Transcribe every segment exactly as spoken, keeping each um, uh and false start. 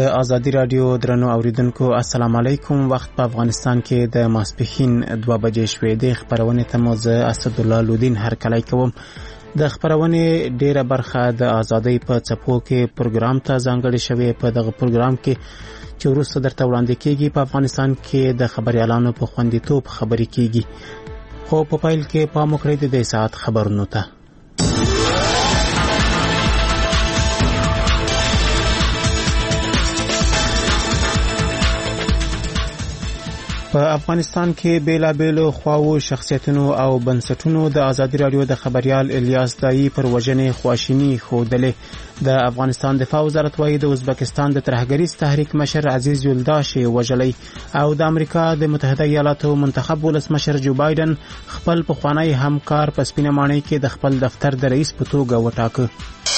د ازادي رادیو درنو اوریدونکو السلام علیکم. وخت په افغانستان کې د ماسپښین دوه بجې شوې. د خبرونه ته مو زه اسدالله لودین هرکلی کوم. د خبرونه ډیره برخه د ازادۍ په څپو کې پروګرام ته ځانګړې شوې. په دغه پروګرام کې چې وروسته درته وړاندې کیږي په افغانستان کې د خبريالانو په خوندیتوب خبرې کیږي. خو په پیل کې پام وکړئ د دې ساعت خبرونو ته. په افغانستان کې بیلابېلو خواو شخصیتونو او بنسټونو د ازادي رادیو د خبريال الیاس دایی پر وژنې خواشینی ښودلې. د افغانستان دفاع وزارت وايي د ازبکستان د ترهګریز تحریک مشر عزیز یلداش وژلی او د امریکا د متحده ایالاتو منتخب ولسمشر جو بایدن خپل پخوانی همکار په سپینه ماڼۍ کې د خپل دفتر د رئیس په توګه وټاکه.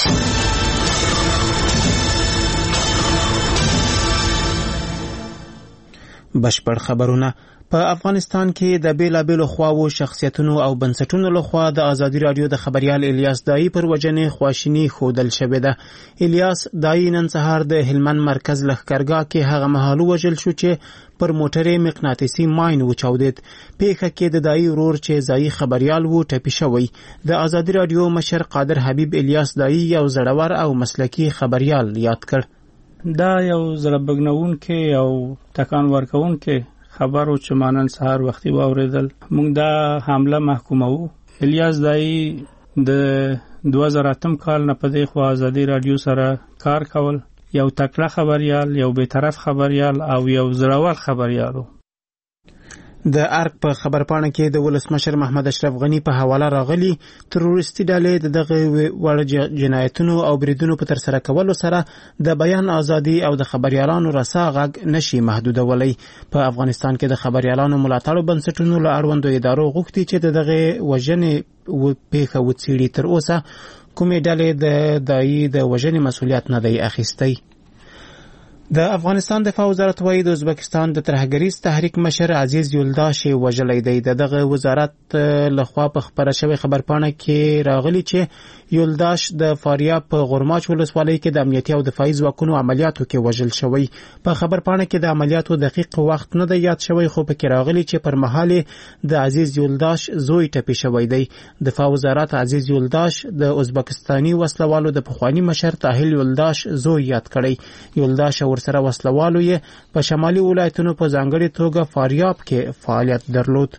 بشپړ خبرونه. په افغانستان کې د بیلابېلو خواو شخصیتونو او بنسټونو لخوا د ازادي رادیو د خبريال الیاس دایی پر وژنې خواشینی ښودل شوې ده. الیاس دایی نن سهار د هلمند مرکز لښکرګاه کې هغه مهال وژل شو چې پر موټرې مقناطیسي ماین وچاودید. پیښه کې د دایی ورور چې ځایی خبريال وو ټپي شوی. د ازادي رادیو مشر قادر حبیب الیاس دایی یو زړور او مسلکی خبريال یاد کړ. دا یو زړه بګنونکی او تکان ورکونکی خبرو چې مانن سهار وختي واوریدل. موږ دا حمله محکومو. الیاس دایی د دوه زره اتم کال نه په دې خو ازادي رادیو سره کار کول. یو تکړه خبريال، یو بی‌طرف خبريال او یو زړور خبريالو. د ارګ په خبرپاڼه کې د ولسمشر محمد اشرف غنی په حواله راغلي تروریستي ډلې دغه وړ جنایتونو او بریدونو په تر سره کولو سره د بیان ازادي او د خبريالانو رسا غږ نشي محدودولای. په افغانستان کې د خبريالانو ملاتړو بنسټونو له اړوندو ادارو غوښتي چې دغه وژنې پیښه وڅېړي. تر اوسه کومې ډلې د دایی د وژنې مسؤلیت نه دی اخیستی. د افغانستان دفاع وزارت وايي د ازبکستان د ترهګریز تحریک مشر عزیز یلداش وژلی دی. دغه وزارت لخوا په خبره شوی خبرپاڼه کې راغلی چې یلداش د فاریاب په غورماچ ولسوالۍ کې د امنیتي او دفاعي ځواکونو عملیاتو کې وژل شوی. په خبرپاڼه کې د عملیاتو دقیق وخت نه دی یاد شوی، خو پکې راغلی چې پر مهال د عزیز یلداش زوی ټپي شوی دی. دفاع وزارت عزیز یلداش د ازبکستاني وسلوالو د پخوانی مشر طاهل یلداش زوی یاد کړی. یلداش سره وسلوالو یې په شمالي ولایتونو په ځانګړي توګه فاریاب کې فعالیت درلود.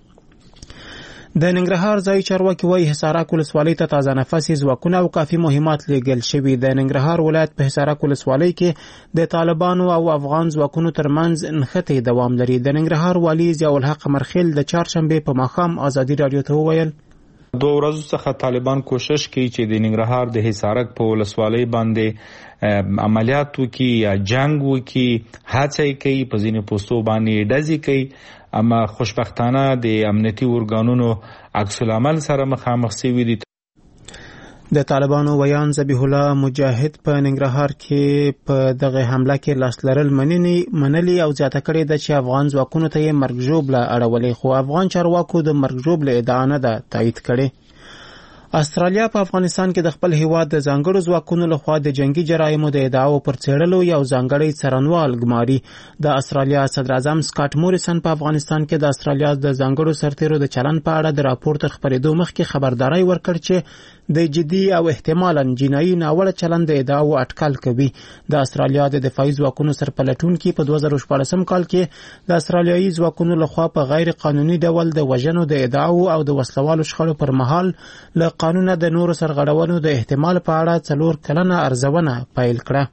د ننګرهار ځای چارواکي وايي حصارک ولسوالۍ ته تازه نفسي ځواکونه او کافي مهمات لیږل شوي. د ننګرهار ولایت په حصارک ولسوالۍ کې د طالبانو او افغان ځواکونو ترمنځ نښتې دوام لري. د ننګرهار والي ضیاءالحق مرخیل د چهارشنبې په ماښام ازادي رادیو ته وویل دو ورځو څخه طالبان کوشش کوي چې د ننګرهار د حصارک په ولسوالۍ باندې عملیات وکړي یا جنگ وکړي. هڅه کوي په ځینو پوستو باندې ډزې کوي، اما خوشبختانه د امنیتي ارګانونو عکس العمل سره مخامخ شوي دي. د طالبانو ویان ذبیح الله مجاهد په ننګرهار کې په دغه حمله کې لاس لرل منلي او زیاته کړې ده چې افغان ځواکونو ته یې مرګ ژوبله اړولې، خو افغان چارواکو د مرګ ژوبله ادعا نه ده تایید کړې. استرالیا په افغانستان کې د خپل هیواد د ځانګړو ځواکونو لخوا د جنگي جرایمو د ادعاو پر څېړلو یو ځانګړی څارنوال ګماري. د استرالیا صدر اعظم سکاټ موریسن په افغانستان کې د استرالیا د ځانګړو سرتیرو د چلن په اړه د راپور تر خپرېدو مخکې خبرداري ورکړ چې د جدي او احتمالاً جنایي ناوړه چلن د ادعاو اټکل کوي. د استرالیا د دفاعي ځواکونو سرپلټونکي په دوه زره شپاړسم کال کې د استرالیایي ځواکونو لخوا په غیر قانوني ډول د وژنو د ادعاو او د وسلوالو شخړو پر مهال له قانونه د نورو سرغړونو د احتمال په اړه څلور کلنه ارزونه پیل کړه.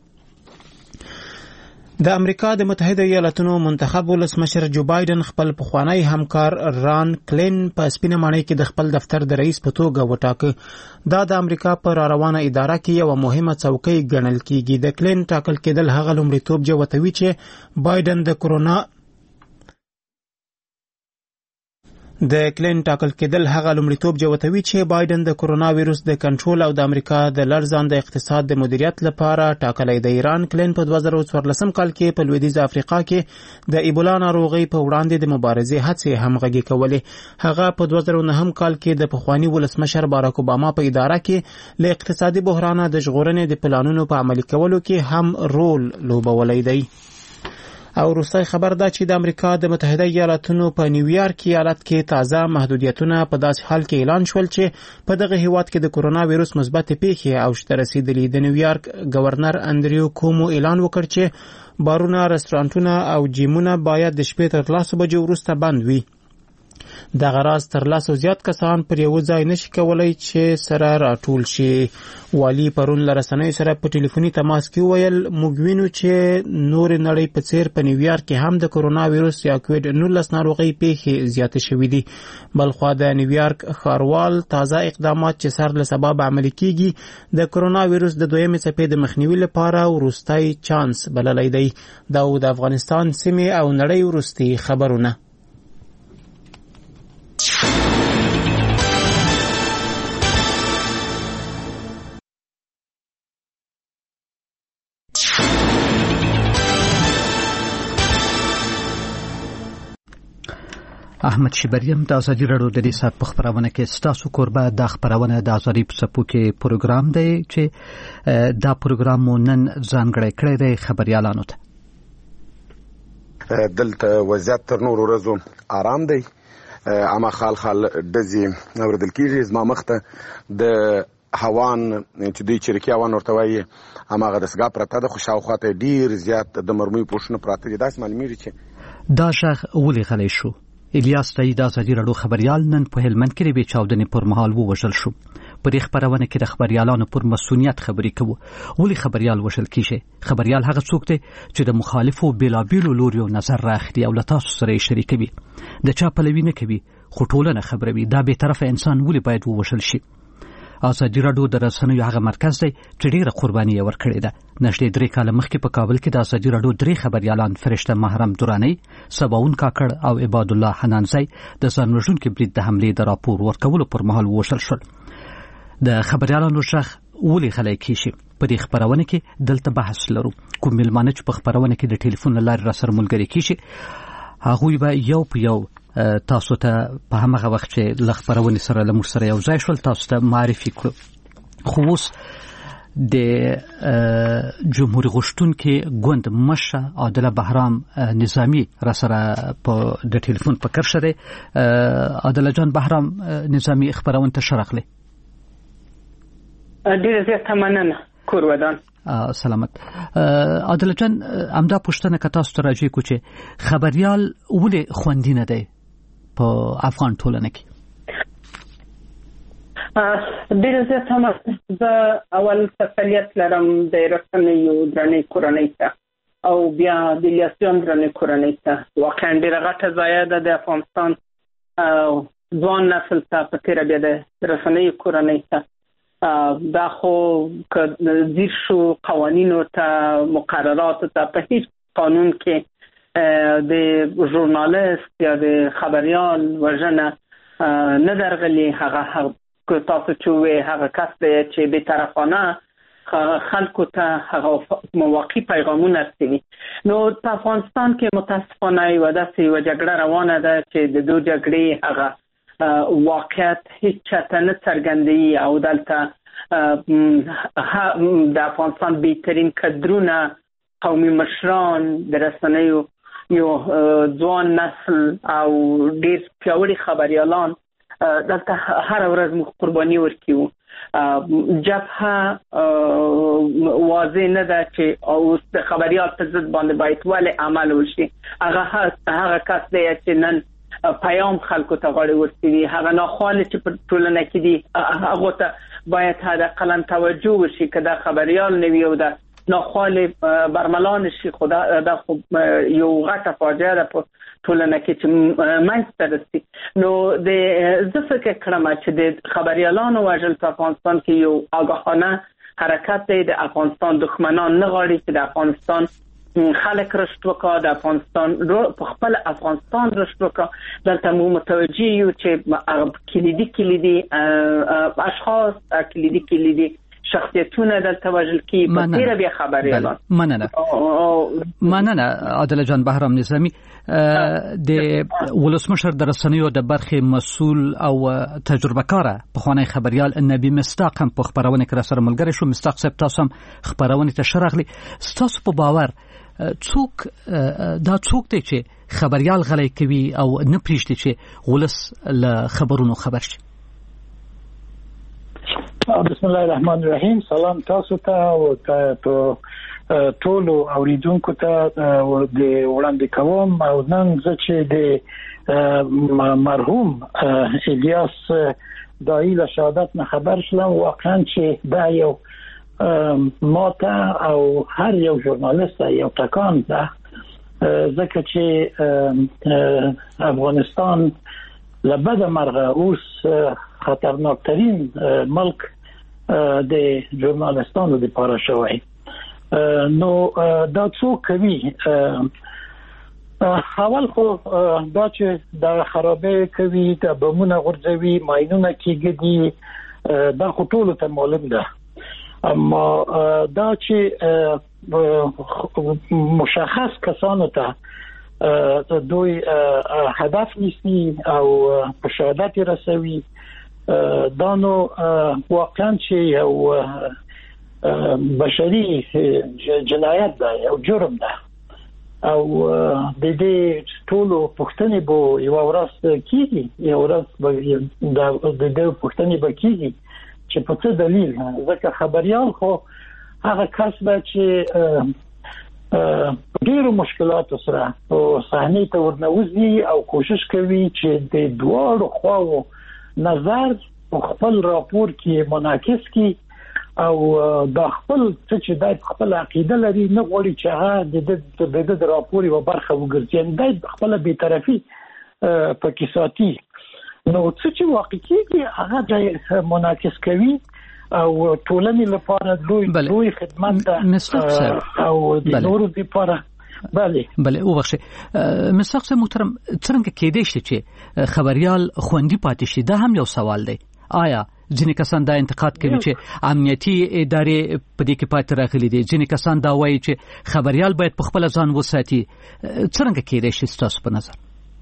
د امریکا د متحده ایالاتونو منتخب ولسمشر جو بایدن خپل پخوانی همکار ران کلین په سپینه ماڼۍ کې د خپل دفتر د رئیس په توګه وټاکه. دا د امریکا په را روانه اداره کې یو مهمه څوکۍ ګڼل کیږي. د کلین ټاکل کېدل هغه لومړیتوب جوتوي چې بایدن د کورونا د کلین ټاکل کېدل هغه لومړیتوب جوتوي چې بایدن د کرونا وایروس د کنټرول او د امریکا د لړزانده اقتصاد د مدیریت لپاره ټاکلی دی. ایران کلین په دوه زره څوارلسم کال کې په لویدیځه افریقا کې د ایبولا ناروغۍ په وړاندې د مبارزې هڅې همغږي کولې. هغه په دوه زره نهم کال کې د پخواني ولسمشر باراک اوباما په اداره کې له اقتصادي بحرانه د ژغورنې د پلانونو په عملي کولو کې هم رول لوبولی دی. او روسي خبر دا چې د امریکا د متحده ایالاتونو په نیویارک ایالت کې تازه محدودیتونه په داسې حال کې اعلان شول چې په دغه هیواد کې د کرونا وایروس مثبت پیښې اوج ته رسیدلي. د نیویارک گورنر انډریو کومو اعلان وکړ چې بارونه، رستورانټونه او جیمونه باید د شپې تر لسو بجو وروسته بند وي. دغه راز تر لسو زیات کسان پر یو ځای نشي کولای چې سره راټول شي. والی پرون له رسنیو سره په ټلیفوني تماس کې ویل موږ وینو چې نور نړۍ په څیر په نیویارک کې هم د کرونا وایروس یا کووډ نولس ناروغۍ پیښې زیاتې شوې دي. بلخوا د نیویارک ښاروال تازه اقدامات چې سر له سبب عملي کیږي د کرونا وایروس د دویمې څپې د مخنیوي لپاره وروستی چانس بللی دی. دا د افغانستان سیمې او نړۍ وروستي خبرونه. احمد شبریم د ازادي راډیو د دې سات په خبرونه کې ستاسو کوربه د خبرونه د ازادي په سپو کې پروګرام دی چې دا پروګرام مو نن ځانګړی کړی دی خبريالانو ته. دلته وضعیت تر نورو ورځو آرام دی. اما خال خال دزي اوردل کیږي زما مخته د هوان چې دوی چرکی هوان ورته وایي اما غدسګه پرته د خوشاوخته ډیر زیات د مرمۍ پوښنه پراته دي. داس معلومیږي چې دا شغ ولې غلی شو. الیاس تای د ازادي راډیو خبريال نن په هلمند کې به چاودنې پر مهال ووژل شو. په دې خبرونه کې د خبريالانو پر مسؤلیت خبرې کوو. ولې خبريال وژل کیږي؟ خبريال هغه څوک دی چې د مخالفو بېلابېلو لوریو نظر راخلي او له تاسو سره یې شریکوي. د چا پلوي نه کوي خو ټولنه خبروي. دا بې طرفه انسان ولې باید ووژل شي؟ ازادي راډیو د رسنیو هغه مرکز دی چې ډیره قرباني ورکړې ده. نږدې درې کاله مخکې په کابل کې د ازادي راډیو درې خبريالان فرشته محرم دورانی، سباون کاکړ او عباد الله حنانزی د ځان وژونکي برید د حملې د راپور ورکولو پر مهال ووژل شول. د خبريالانو شخ ولې غلی کیږي؟ په دې خبرونه کې دلته بحث لرو. کوم ملمانه چې په خبرونه کې د ټلیفون لارې را سره ملګري کیږي هغوی به یو په یو تاسو ته په هغه وخت چې لخبرونه سره لمر سره یو ځای شول تاسو ته معرفي کړو. خو اوس د جمهوریت غوښتونکو ګوند مشه عادل بهرام نظامی را سره په د ټلیفون په کار شته. عادل جان بهرام نظامی خبرونه ته شرخله. ډیره زیاته مننه کورودان. سلامت. عادل جان امدا پښتنه که تاسو ته راځي کو چې خبريال ولې خوندینه دی په افغان ټولنه کې؟ ډیره زیاته مننه. زه اول تسلیت لرم د رسنیو درنې کورنۍ ته او بیا د الیاسیان درنې کورنۍ ته. واقعا ډیره غټه ضایعه ده د افغانستان ځوان نسل ته په تیره بیا د رسنیو کورنۍ ته. دا خو که زیر شو قوانینو ته مقرراتو ته په هیڅ قانون کې د ژورنالیست یا د خبريال وژنه نه درغلي. هغه که تاسو چې وې هغه کس دی چې بې طرفانه خلکو ته هغه مواقع پیغامونه رسوي. نو په افغانستان کې متاسفانه یوه داسې یوه جګړه روانه ده چې د دو جګړې هغه واقعیت هیڅ چاته نه څرګندوي او دلته د افغانستان بهترین کدرونه، قومي مشران، د رسنیو یو ځوان نسل او ډیر پیاوړي خبريالان دلته هر ورځ موږ قرباني ورکوو. جبهه واضح نه ده چې اوس د خبريال په ضد باندې باید ولې عمل وشي. هغه هغه کس دی چې نن پیام خلکو ته غاړه ورسوي. هغه ناخواله چې په ټولنه کې دي هغه ته باید حداقل توجه وشي که دا خبريال نه وي او دا ناخواله برملان شي. خدا دا خو یو غټه فاجعه ده په ټولنه کې چې منځته رسي. نو د زه فکر کړم چې د خبريالانو وژل په افغانستان کې یو آګاهانه حرکت دی. د افغانستان دښمنان نه غواړي چې د افغانستان خلک رشد وکړه د افغانستان په خپل افغانستان رشد وکړه دلته مو متوجي یو چې کلیدي کلیدي اشخاص کلیدي کلیدي شخصیتونه دلته وژل کی په تیر بیا خبرې اعلان مننه مننه عادل جان بهرام نظامی د ولسمشر د رسنیو د برخې مسؤل او تجربه کار په خوانی خبريال نبی مستاق هم په خبرونه کې سره ملګری شو. مستاق صاحب تاسو هم خبرونه ته شرغلی تاسو په باور څوک دا څوک دی چې خبريال غلي کوي او نه پریشتي چې ولس له خبرونو خبر شي؟ بسم الله الرحمن الرحیم. سلام تاسو ته او ته ټول اوریدونکو ته د وړاندې کوم او نن چې د مرحوم الیاس دایی له شهادت نه خبر شلم واقعا چې دا یو ماته او هر یو ژورنالیست یو تکان ده ځکه چې افغانستان لبد مرغه اوس خطرناکترین ملک د ژورنالستانو لپاره شوی. نو دا څوک کوي؟ اول خو دا چې دا خرابې کوي، د بمونه غورځوي، ماینونه کېږي، دا خو ټولو ته معلوم ده. اما دا چې مشخص کسانو ته دوی هدف نیسي او په شهادت رسوي، دا نو واقعا چې یو بشري جنایت ده، یو جرم ده او د دې ټولو پښتنې به یو ورځ کیږي، یو ورځ به د دې پښتنې به کیږي چې په څه دلیل. ځکه خبريال خو هغه کس به چې ډېر مشکلات سره او صحنه ته ورنوځي او کوشش کوي چې د دوه خواو نظر په خپل راپور کې منعکس کی او د خپل څه چې د خپل عقیده لري نه غواړي چې هغه د د راپور یو برخه وګرځي، د خپل بی‌طرفي په کې ساتي. نو څه چې واقعي هغه منعکس کوي او ټولنې لپاره دوی دوی خدمت ده او د نورو لپاره. بله بله او بخشه مستقص محترم څنګه کېدې شي چې خبريال خوندي پاتې شي؟ دا هم یو سوال دی. آیا ځینې کسان دا انتقاد کوي چې امنیتي ادارې په دې کې پاتې راغلي دي، ځینې کسان دا وایي چې خبريال باید په خپل ځان وساتي. څنګه کېدې شي تاسو په نظر؟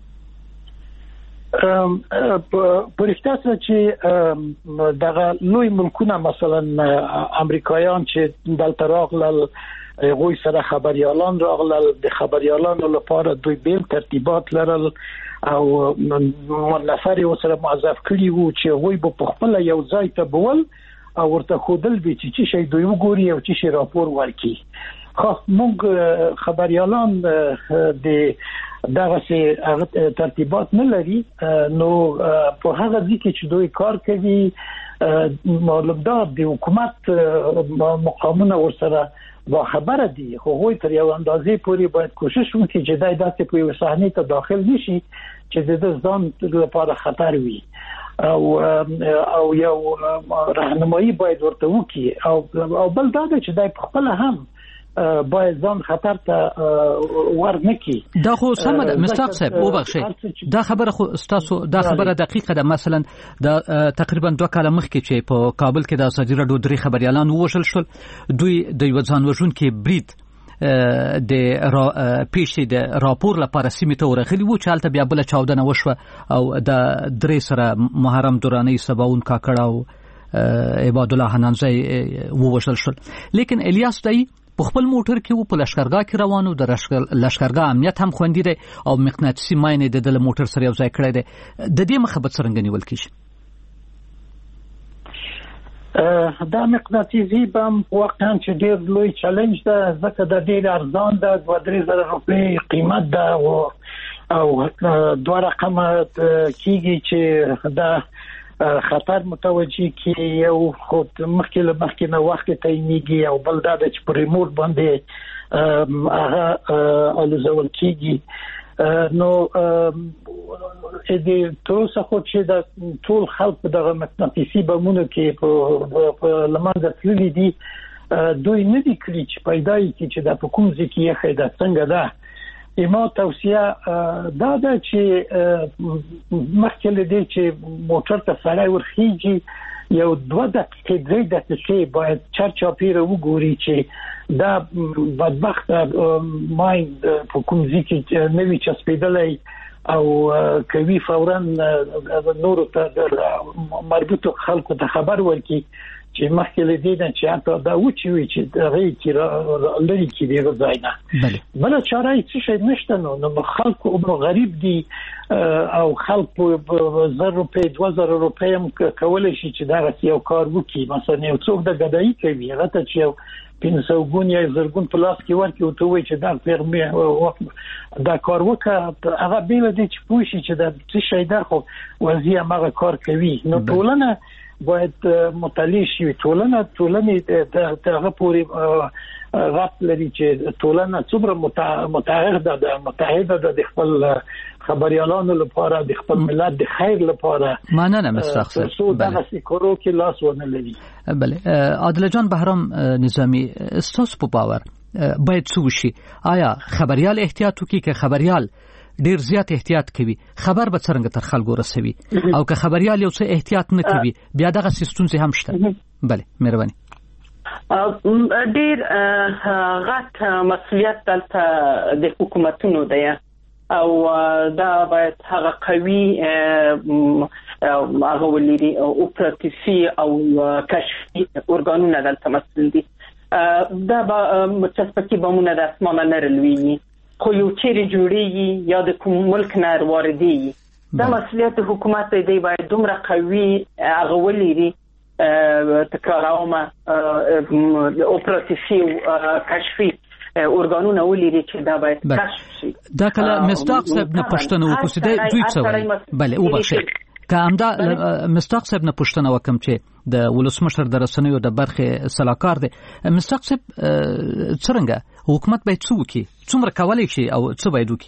په رښتیا سره چې دغه لوی ملکونه مثلا امریکایان چې دلته راغلل، غوی سره خبريالان راغلل، د خبريالانو لپاره دوی بیل ترتیبات لرل او نفر یو سره معذف کړي وو چې غوی په خپل یو ځای ته بول او ورته خودل به چې چې شي دوی وګوري او چې شي راپور ورکړي. خو موږ خبريالان د دغه سي ترتیبات نه لري، نو په هغه ځکه چې دوی کار کوي معلوم ده د حکومت مقامونه ورسره با خبره دي، خو هوی تر یو اندازې پورې باید کوشش وکړي چې دای داسې په یو صحنه ته داخل نشي چې د ځان لپاره خطر وي او او یو راهنمایي باید ورته وکړي او او بل دا چې دای په خپل هم باید ځان خطر ته ورنکي. دا خو سم ده مستاق صاحب او بخښه، دا خبره خو تاسو دا خبره دقیقه ده. مثلا دا تقریبا دوه کاله مخکې چې په کابل کې د ازادي راډیو درې خبريالان ووژل شول، دوی د یو ځان وژونکي برید د پیښې د راپور لپاره سیمې ته ورغلي وو چې هلته بیا بل چاودنه وشوه او د درې سره محرم دوراني سباون کاکړ او عباد الله حنانزی ووژل شول. لیکن الیاس دایی په خپل موټر کې و په لشکرګاه کې روانو، د لشکرګاه امنیت هم خوندي دی او مقناطیسي ماینه د د موټر سره یو ځای کړی دی. د دې مخبت څنګه نیول کیږي؟ دا مقناطیسي بم واقعا چې ډېر لوی چیلنج ده، ځکه د ډېر ارزان ده، دوه درې زره روپۍ قیمت ده او او دوه رقمه کیږي چې دا خطر متوجي کی یو خود مخکې له مخکې نه وخت تعینېږي او بل دا چې په ریموټ باندې هغه الوزول کیږي. نو دې تاسو خو چې د ټول خلک دغه مقناطیسي بمونو کې په لمانځه تللي دي دوی نه دي کړی چې پیدا یې چې د حکومت ځکه یې خیدا څنګه ده ایمو توصیه دا ده چې مخکې لدې چې موټر ته سړی ورخیږي یو دوه دقیقې درې دقیقې باید چارچاپیره وګوري چې دا بدبخت مای په کوم ځای کې نوی چسپیدلې او کوي فورا نور ته مربوط خلکو ته خبر ورکړي چې مخکې لدې نه چې حتی دا وچی وي چې دغه کې لري کې دی غځاینا بل چاره هیڅ شي نشته نو خلکو عمر غریب دي او خلکو زر روپے دوه زره روپے هم کولای شي چې دا یو کار وکړي مثلا یو څوک د غدای کوي هغه ته چې پنځه ګون یا زرګون پلاس کې ورکې او ته وایي چې دا فرمه دا کار وکړه هغه بیل دي چې پوښي چې دا څه شي دا خو وضعیت هغه کار کوي نو ټولنه باید مطالعه شي ټولنه ټولنه دغه پوری رات لري چې ټولنه څومره متعهده ده متحده ده د خپل خبريالانو لپاره د خپل ملت د خیر لپاره مننه مستخصر څو دغه سکرو کې لاس ونه لري بله عادل جان بهرام نظامی استاس په باور باید څه وشي آیا خبريال احتیاط وکړي که خبريال ډیر زیات احتیاط کوي خبر به څنګه تر خلکو رسوي او که خبريال یو څه احتیاط نه کوي بیا دغه سیستم هم شته بله مهرباني ډیر غټ مسؤلیت دلته د حکومتونو دی او دا باید هغه قوي هغه ولري اپراتیفي او کشفي ارګانونه دلته مسؤل دي دا به متصفي بمونه د اسمانه نه رلوي خو یو چیرې جوړیږي یا د کوم ملک نه واردي دا مسؤلیت حکومت دی باید دومره قوي هغه ولري تکرارونه اپراتیفي کشفي ارګانونه ولري چې دا باید کشف شي دا کله مستاق صاحب نه پښتنه وکړي دا دوی څه وایي بله او بخښه که همدا مستاق صاحب نه پښتنه وکم چې د ولسمشر د رسنیو د برخې سلاکار دی مستاق صاحب څنګه حکومت باید څه وکړي څومره کولای شي او څه باید وکړي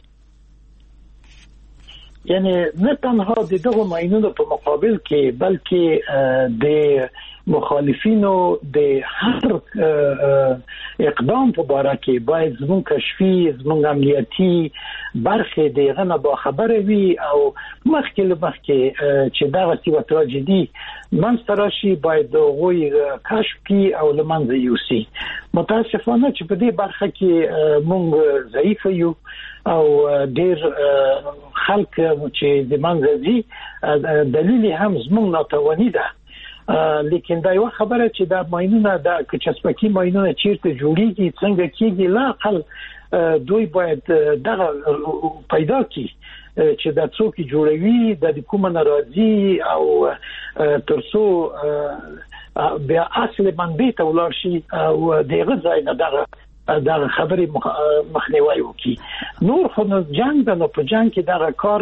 یعنی نه تنها د دغه ماینونو په مقابل کې بلکې د مخالفینو د هر اقدام په اړه کې باید زموږ کشفي زموږ عملیاتي برخه دغه نه با خبره وي او مخکې له مخکې چې دغه سیمه تراژیدي منستراشي باید غوي کشف کی او لمنځه یوسي متاسفانه چې په دې برخه کې موږ ضعیف یو او ډیر خلک چې د منځي دلیل هم زموږ ناتوانی ده لیکن دا یو خبره چې دا ماینونه د کچسپکی ماینونه چیرته جوړیږي څنګه کیږي لا اقل دوی باید دغه پیدا کی چې دا څوک جوړوي د کومه ناراضي او ترڅو بیا اصل منبع ته ولر شي او دغه ځای نه دغه دا خبرې مخنیوي وکي نور خو جنگ د په جنگ کې دا کار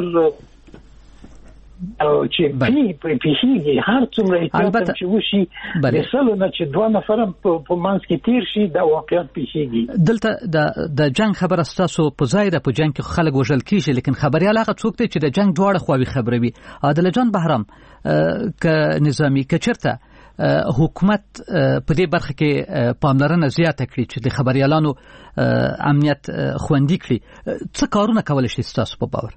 او چې په پیښیږي هر څومره احتیاط چې وشي مثلا چې دوه نفر په منځ کې تیر شي دا واقعیت پیښیږي دلته د د جنگ خبره ستاسو په ځای د په جنگ کې خلک وژل کیږي لیکن خبريال هغه څوک دی چې د جنگ دواړه خواوي خبروي عادل جان بهرام ک نظامی کچرته حکومت په دې برخه کې پاملرنه زیاته کړي چې د خبريالانو امنیت خوندي کړي څه کارونه کول شي ستاسو په باور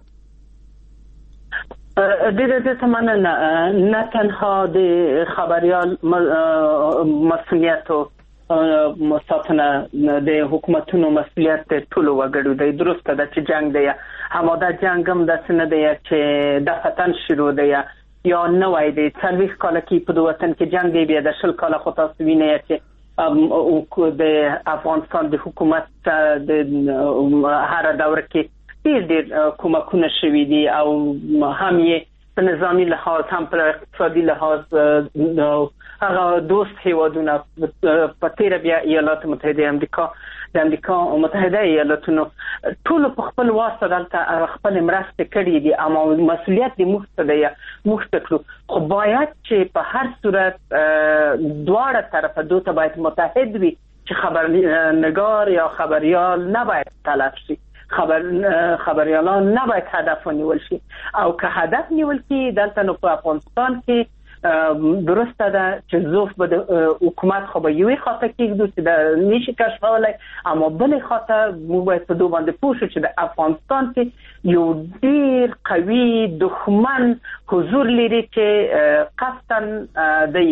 د دې څمنه نه تنها د خبريال مسؤلیت او مساتنه د حکومتونو مسؤلیت ټول وګړو د درسته د جنگ دی همدا جنگ هم د سن دی چې د فتن شروع دی یا نه وای دی څلويخ کال کې په وطن کې جنگ دی بیا د شل کال خو تاسو وینئ چې د افغانستان د حکومت د هر دور کې ډیر ډیر کومکونه شوي دي او هم یې په نظامی لحاظ هم په اقتصادي لحاظ هغه دوست هیوادونه په تیر بیا ایالات متحده امریکا د امریکا متحده ایالاتونو ټول په خپل واسطه دلته خپل مرسته کړې دي اما مسؤلیت د مختدی مختکلو خو باید چې په هر صورت دواړه طرفه دوه باید متحد وي چې خبرنگار یا خبريال نباید تلف شي خبر خبريالان نباید هدف نیول شي او که هدف نیول شي دلته نو په افغانستان کې درسته ده چې ظروف به د حکومت خو به یوې خواته کېږدو چې د نشي کشفولی، اما بلې خواته موږ باید په دو باندې پوه شو چې د افغانستان کې یو ډېر قوي دښمن حضور لري چې قصداً دی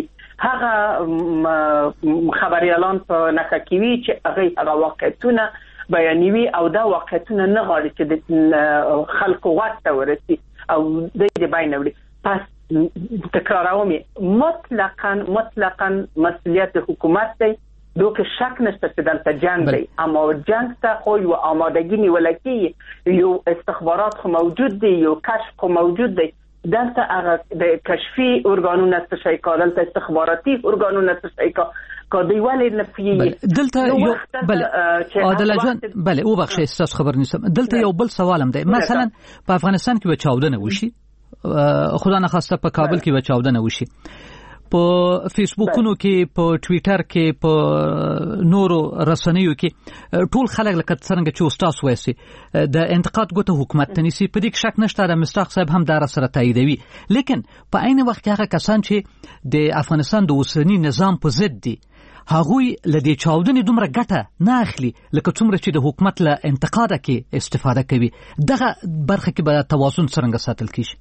هغه خبریالان په نښه کوي چې هغوی هغه واقعیتونه بیانوي او دا واقعیتونه نه غواړي چې د خلکو غوږ ته ورسي او دوی د بین وړي. پس تکراروم مطلقاً مطلقاً مسئولیت حکومت دی، دو که شک نشته چې دلته جنگ دی، اما جنگ ته خو یو آمادگی نیول کېږي، یو استخبارات خو موجود دی، یو کشف خو موجود دی. دلته هغه د کشفي ارګانونه څه شی کا، دلته استخباراتي ارګانونه څه شی کا کدی ولې نه پیږي دلته یو بل عادل جان بل او بخښه استاس خبر نیسم. دلته یو بل سوالم دی، مثلا په افغانستان کې وچاودنه وشي، خدا نه خواسته په کابل کې وچاودنه وشي، په فیسبوکونو کې، په ټویټر کې، په نورو رسنیو کې ټول خلک لکه څنګه چې استاد وایي د انتقاد ګوته حکومت ته نیسي، په دې کې شک نشته. د مستاق صاحب هم دا سره تاییدوي، لیکن په عین وخت کې هغه کسان چې د افغانستان د اوسنی نظام په ضد دي هغوی له دې چاودنې دومره ګټه نه اخلي لکه څومره چې د حکومت له انتقاده کې استفاده کوي. دغه برخه کې به توازن څرنګه ساتل کیږي؟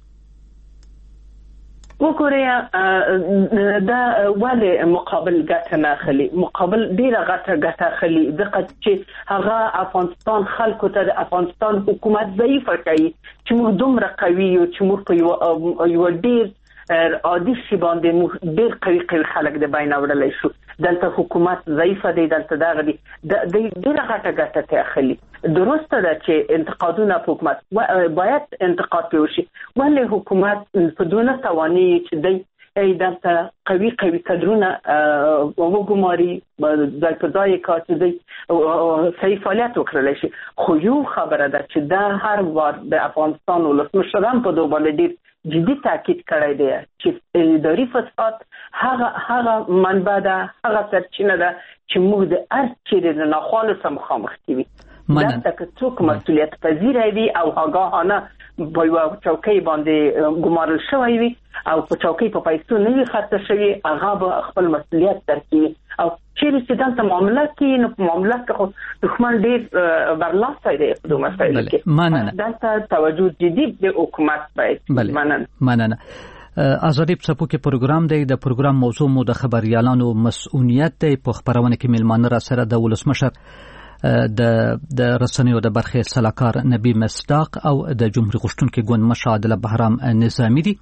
وګورئ دا ولې مقابل ګټه نه اخلي، مقابل ډیره غټه ګټه اخلي، دغه چې هغه افغانستان خلکو ته د افغانستان حکومت ضعیف کوي چې موږ دومره قوي یو چې موږ په یو ډیر عادي شي باندې موږ ډیر قوي قوي خلک د بین وړلای شو. دلته حکومت ضعیفه دی، دلته دا غدي د ډیره غټه ګټه ته اخلي. درسته ده چې انتقادونه په حکومت باید انتقاد وشي، ولې حکومت په دونه تواني چې دی ای دلته قوي قوي کډرونه وګماري ځای په ځای کار چې دی صحیح فعالیت وکړلی شي. خو یو خبره ده چې دا هر وار د افغانستان ولسمشران په دو باندې ډیر جدي تاکید کړی دی چې اداري فساد هغه هغه منبع ده، هغه سرچینه ده چې موږ د هر چیرې د ناخوالو سره مخامخ کیږي. دلته که څوک مسؤلیت پذیر وي او آگاهانه په یوه چوکۍ باندې ګمارل شوی وي او په چوکۍ په پیسو نه وي خرڅه شوي، هغه به خپل مسؤلیت درک کوي. او چیرې چې دلته معامله کوي نو په معامله کې خو دښمن ډېر برلاستی دی په دو مسایلو کې. دلته توجه جدي د حکومت باید. مننه مننه. آزادی په کې پروګرام دی، د پروګرام موضوع مو د خبريالانو مسؤلیت دی. په خبرونه کې ملمانه را سره د ولسمشر د د رسنیو د برخې سلاکار نبی مصداق او د جمهوریت غشتونکو ګوند مشر عادل بهرام نظامی دي.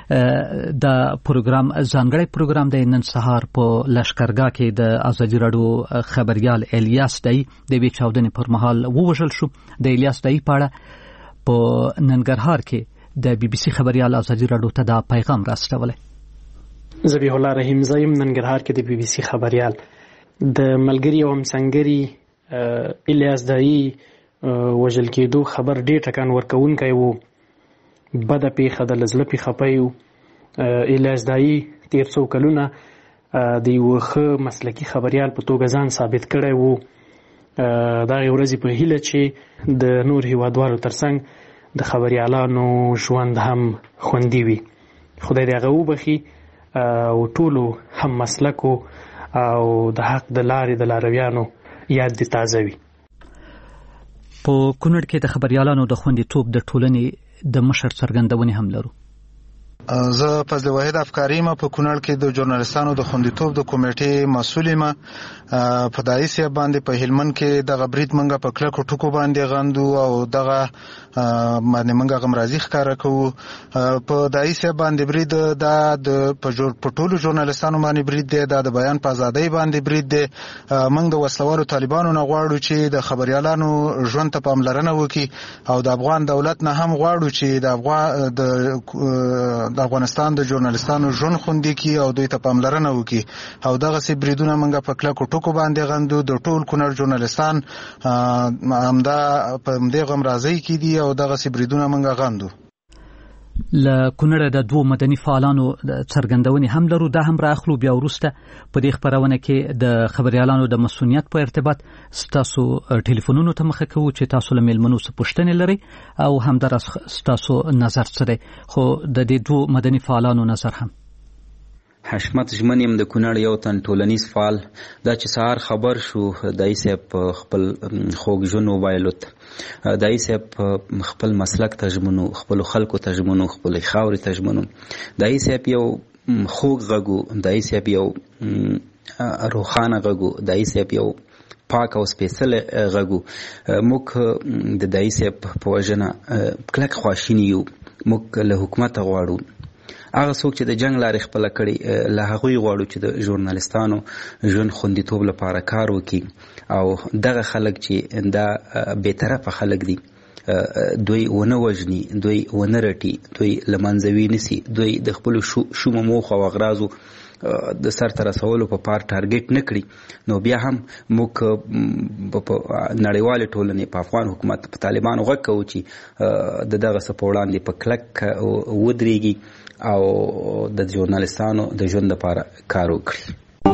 د پروګرام ځانګړی پروګرام د نن سهار په لشکرګاه کې د ازادي راډیو خبريال الیاس دای د وی چاودنې پر مهال ووژل شو. د الیاس دای په اړه په ننګرهار کې د بي بي سي خبريال ازادي راډیو ته دا پیغام راستولی. ذبیح الله رحیم زایم ننګرهار کې د بي بي سي خبريال د ملګری او همسنګری الیاس دای وژل کېدو خبر ډېر ټکان ورکوونکی وو، بده پیښه د لزله پیښه پيو. الیاس دای تیر څو کلونه د یو ښه مسلکي خبريال په توګه ځان ثابت کړی وو. دا ورځې په هیله چې د نور هیوادوالو ترڅنګ د خبريالانو ژوند هم خوندي وي. خدای دې هغه وبخي او ټولو هم مسلکو او د حق د لارې د لارویانو یاد دي تازه وي. په کونړ کې د خبريالانو د خوندیتوب د ټولنې د مشر څرګندونې هم لرو. زه فضل واحد افکاری ما په کونړ کې د ژورنالستانو د خوندیتوب د کمیټې مسؤل ما په دایسي باندې په هلمند کې د غبرید منګه په کلکو ټکو باندې غندو او دغه باندې منګه غمرازي ښکارا کوو. په دایسي باندې برید د په ټولو ژورنالستانو باندې برید دی، د بیان په ازادۍ باندې برید دی. موږ د وسلوالو طالبانو نه غواړو چې د خبريالانو ژوند ته پاملرنه وکړي او د افغان دولت نه هم غواړو چې د افغان د د افغانستان د ژورنالستانو ژوند خوندي کی او دوی ته پاملرنه وکړي. او دغه سي بریدونه منګه په کلکو ټکو باندې غندو. د ټول کونړ ژورنالستان همدا په دې غم راځي کې دي او دغه سي بریدونه منګه غندو. ل کونړ د دوه مدني فعالانو څرګندونې هم لرو، دا هم راخلو. بیا ورسته په دې خبرونه کې د خبريالانو د مسؤلیت په ارتباط ستاسو ټلیفونونو ته مخه کوو چې تاسو له ملمنو څخه پوښتنې لري او هم در ستاسو نظر سره. خو د دې دوه مدني فعالانو نظر هم حشمت ژمن یم د کونړ یو تن ټولنیز فعال. دا چې سهار خبر شو دای صاحب خپل خوږ ژوند وبایلو ته دای صاحب خپل مسلک ته ژمنو، خپل خلکو ته ژمنو، خپل خاورې ته ژمنو. دای صاحب یو خوږ غږو، دای صاحب یو روښانه غږو، دای صاحب یو پاک او سپېڅلی غږو. موږ د دای صاحب په وژنه کلک خواشیني یو. موږ له حکومته غواړو هغه څوک چې د جنگ لارې خپله کړي له هغوی غواړو چې د ژورنالستانو ژوند خوندیتوب لپاره کار وکړي، او دغه خلک چې دا بېطرفه خلک دي دوی ونه وژني، دوی ونه رټي، دوی له منځه وینیسي، دوی د خپلو شومو موخو او اغراضو د سرته رسولو په پار ټارګټ نه کړي، نو بیا هم موږ په نړیوالې ټولنې په افغان حکومت په طالبانو غږ کوو چې د دغه څه په وړاندې په کلک ودرېږي او د ژورنالستانو د ژوند لپاره کار وکړي.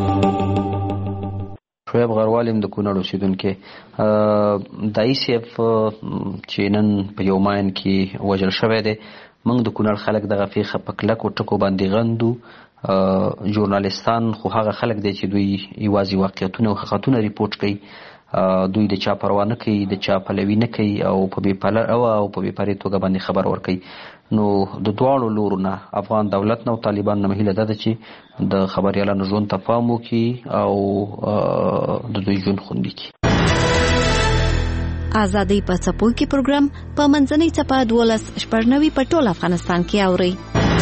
شعیب غروال یم د کونړ اوسېدونکی. دای صاحب چې نن په یو ماین کې وژل شوی دی، موږ د کونړ خلک دغه پیښه په کلکو ټکو باندې غندو. ژورنالستان خو هغه خلک دی چې دوی یوازې واقعیتونه او حقیقتونه ریپورټ کوي، دوی د چا پروا نه کوي، د چا پلوي نه کوي او په بې او په بې پرې توګه باندې خبر ورکوي. نو د دواړو لورو نه افغان دولت نه او طالبان نه هیله ده چې د خبریالانو ژوند ته پام وکړي او د دوی ژوند خوندي کړي. ازادي په څپو کې پروګرام په منځنۍ څپه دولس شپږ نوي په ټول افغانستان کې اوري.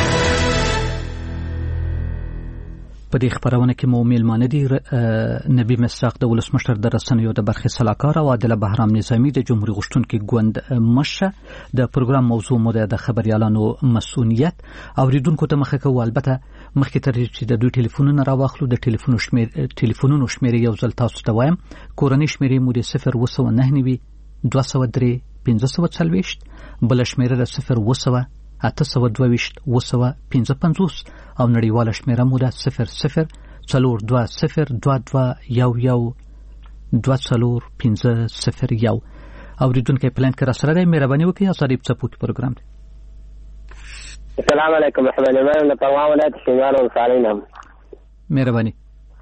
په دې خبرونه کې مو میلمانه دي نبی مساق د ولسمشر د رسنیو د برخې سلاکار او عادل بهرام نظامی د جمهوریت غوښتونکو ګوند مشه. د پروګرام موضوع مو د خبريالانو مسؤلیت اوریدونکو ته مخه کوو. البته مخکې تر چې د دوی ټلیفونونه راواخلو د ټلیفونو شمیر ټلیفونونو شمیرې یو ځل تاسو ته وایم. کورنۍ شمیرې مو د صفر وسو نه نوي دوه سوه درې پنځه سوه څلوېښت، بل شمیره د صفر وسوه اته سوه دوه ویشت اوه سوه پنځه پنځوس او نړیواله شمیره مو ده صفر صفر څلور دوه صفر دوه دوه یو یو دوه څلور پنځه صفر یو. اوریدونکي پلان کې را سره دی، مهرباني وکړئ. ازادي په څپو کې پروګرام دی. السلام علیکم محمد امام د پروان ولایت شینوار ولسوالۍ نه. مهرباني.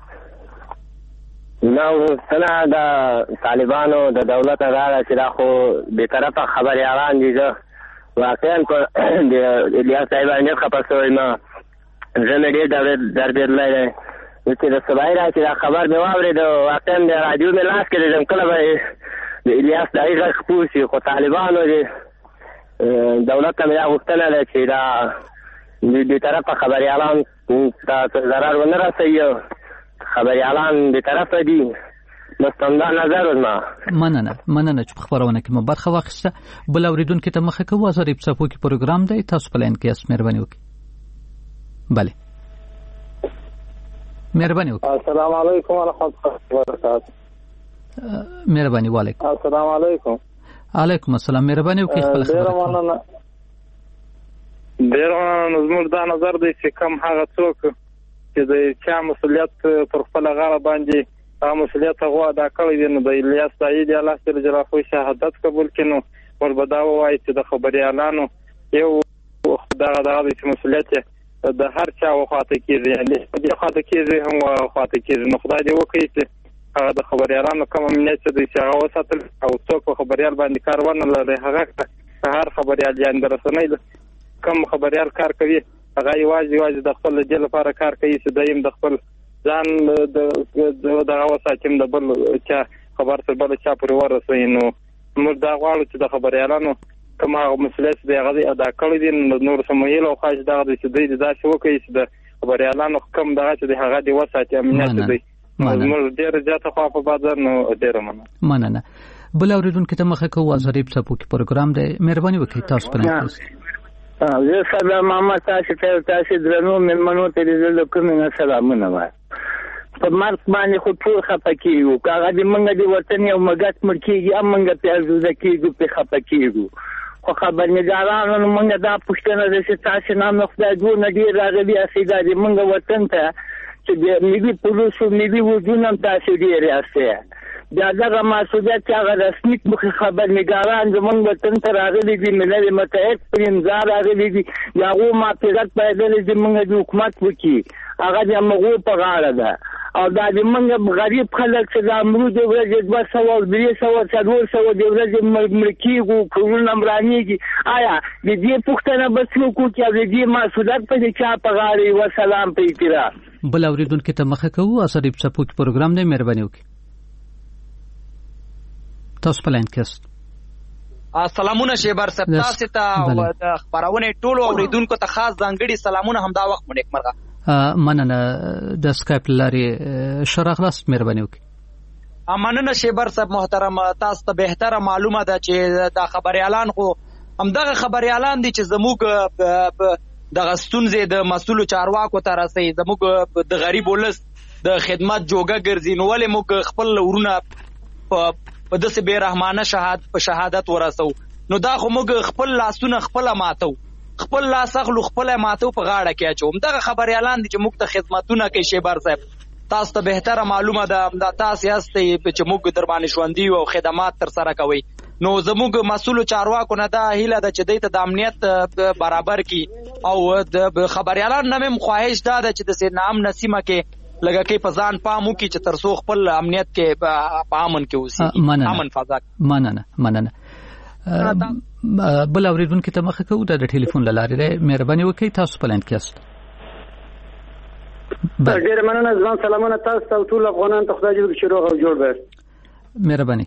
نو سنا د طالبانو د دولت اداره چې دا خو به طرفه خبريالان دي. واقعا د الیاس صاحب نه خبر شوی ما زموږ ډېر دربېدلی دی چې د سبا راځي دا خبر مې واورېد. واقعا د راډیو مې لاس کې دی، کله به د الیاس دغه غږ خپور شي، خو طالبانو د دولت ته مې دا غوښتنه ده چې دا بې طرفه خبریالان ته ضرر ونه رسوي. خبریالان بې طرفه دي، مستنده نظر وزما مننه مننه چې په خبرونه کې مو برخه واخیسته. بل اوریدونکو ته مخه کوو. ازادي په څپو کې پروګرام دی، تاسو پلان کې اس مهرباني وکړئ. بله مهرباني وکړئ. السلام علیکم ورحمۃ اللہ وبرکاتہ. مهرباني وعلیکم السلام علیکم. علیکم السلام. مهرباني وکړئ خپل خبره. ډیر مننه. زموږ دا نظر دی چې کم هغه څوک چې د چا مسؤلیت پر خپل غاړه باندې هغه مسؤلیت هغه ادا کړی دی، نو د الیاس صاحب دی الله تعالی جلاله شهادت قبول کړي، نو ور به دا وایي چې د خبریالانو یو دغه دغه چې مسؤلیت د هر چا وخاطه کېږي، یعنې د خاطه کېږي هم وخاطه کېږي. نو خدای دې وکړي چې هغه د خبریالانو کوم امنیت دی چې هغه وساتل او څوک په خبریال باندې کار ونه لري. هغه هر خبریال یعنې د رسنۍ کوم خبریال کار کوي هغه یوازې یوازې د خپل جل لپاره کار کوي چې دایم د خپل ځان د دغه وساتیم د بل چا خبر تر بل چا پورې ورسوي. نو موږ دا غواړو چې د خبریالانو کوم هغه مسؤلیت دی هغه ادا کړی دي، نور سمویل او خاص دغه چې دوی داسې وکړي چې د خبریالانو کوم دغه چې هغه دی وساتي امنیت دی. موږ ډېر زیاته خوا په بازار نو ډېر مننه مننه. بل اوریدونکو ته مخه کوو. ازادي په څپو کې پروګرام دی، مهرباني وکړئ تاسو پرې. زه سلام محمد تاسو ته تاسو درنو مېلمنو ته دې کوم نه سلامونه وایم. په مرګ باندې خو ټول خپه کېږو، هغه د موږ د وطن یو مګت مړ کېږي، هم موږ پرې ارزوزه کېږو، پرې خپه کېږو. خو خبرنګارانو موږ دا پوښتنه ده چې تاسو نه نو خدای جوړ نه ډېر راغلي یاستئ دا د موږ وطن ته چې د ملي پولیسو ملي وجود هم تاسو ډېر یاستئ. بیا دغه مسؤلیت چې هغه رسمي خبرنګاران زموږ وطن ته راغلي دي، ملل متحد پر امضا راغلي دي، د هغو معافرت پیدلی دي موږ د حکومت وکړي، هغه د هغو په غاړه ده. او دا د موږ غریب خلک چې د امرو د ورځې دوه سوه درې سوه څلور سوه د ورځې مړ کېږو، کورونه ورانېږي. آیا د دې پوښتنه به څوک وکړي او د دې مسؤلیت به د چا په غاړه وي؟ وسلام په احترام. بل اورېدونکي ته مخه کوو. اسد څپوک پروګرام دی، مهرباني وکړئ. تاسو په لاین کې یاست. سلامونه شیبر صاحب، تاسو ته او د خبرونه ټولو اوریدونکو ته خاص ځانګړي سلامونه همدا وخت مو نیکمرغه. مننه. د سکایپ لارې شراغ راست، مهرباني وکړئ. مننه شیبر صاحب محترم، تاسو ته بهتره معلومه ده چې د خبريالان خو همدغه خبريالان دي چې زموږ دغه ستونزې د مسؤلو چارواکو ته رسي، زموږ د غریب ولس د خدمت جوګه ګرځي. نو ولې موږ خپل ورونه په داسې بې رحمانه شهادت په شهادت ورسو؟ نو دا خو موږ خپل لاسونه خپل ماتو، خپل لاس اخلو خپل ماتو په غاړه کې اچو. دغه خبريالان دي چې موږ ته خدمتونه کوي. شیبر صاحب تاسو ته بهتره معلومه ده دا تاسو یاستئ چې موږ در باندې ژوندي او خدمات تر سره کوي. نو زموږ مسؤلو چارواکو نه دا هیله ده چې دوی ته د امنیت برابر کی، او د خبريالان نه هم خواهش دا ده چې د سې نام نسیمه کې لګه کې په ځان پام وکړي چې تر څو خپل امنیت کې په امن کې اوسي، امن فضا. مننه مننه. بل اوریدونکو ته مخه کوو د ټلیفون لارې ده، مهرباني وکړئ. تاسو په لاین کې یاست. ډېر مننه. ځان سلامونه تاسو ته ټول افغانان ته، خدای دې چې روغ او جوړ وي. مهرباني.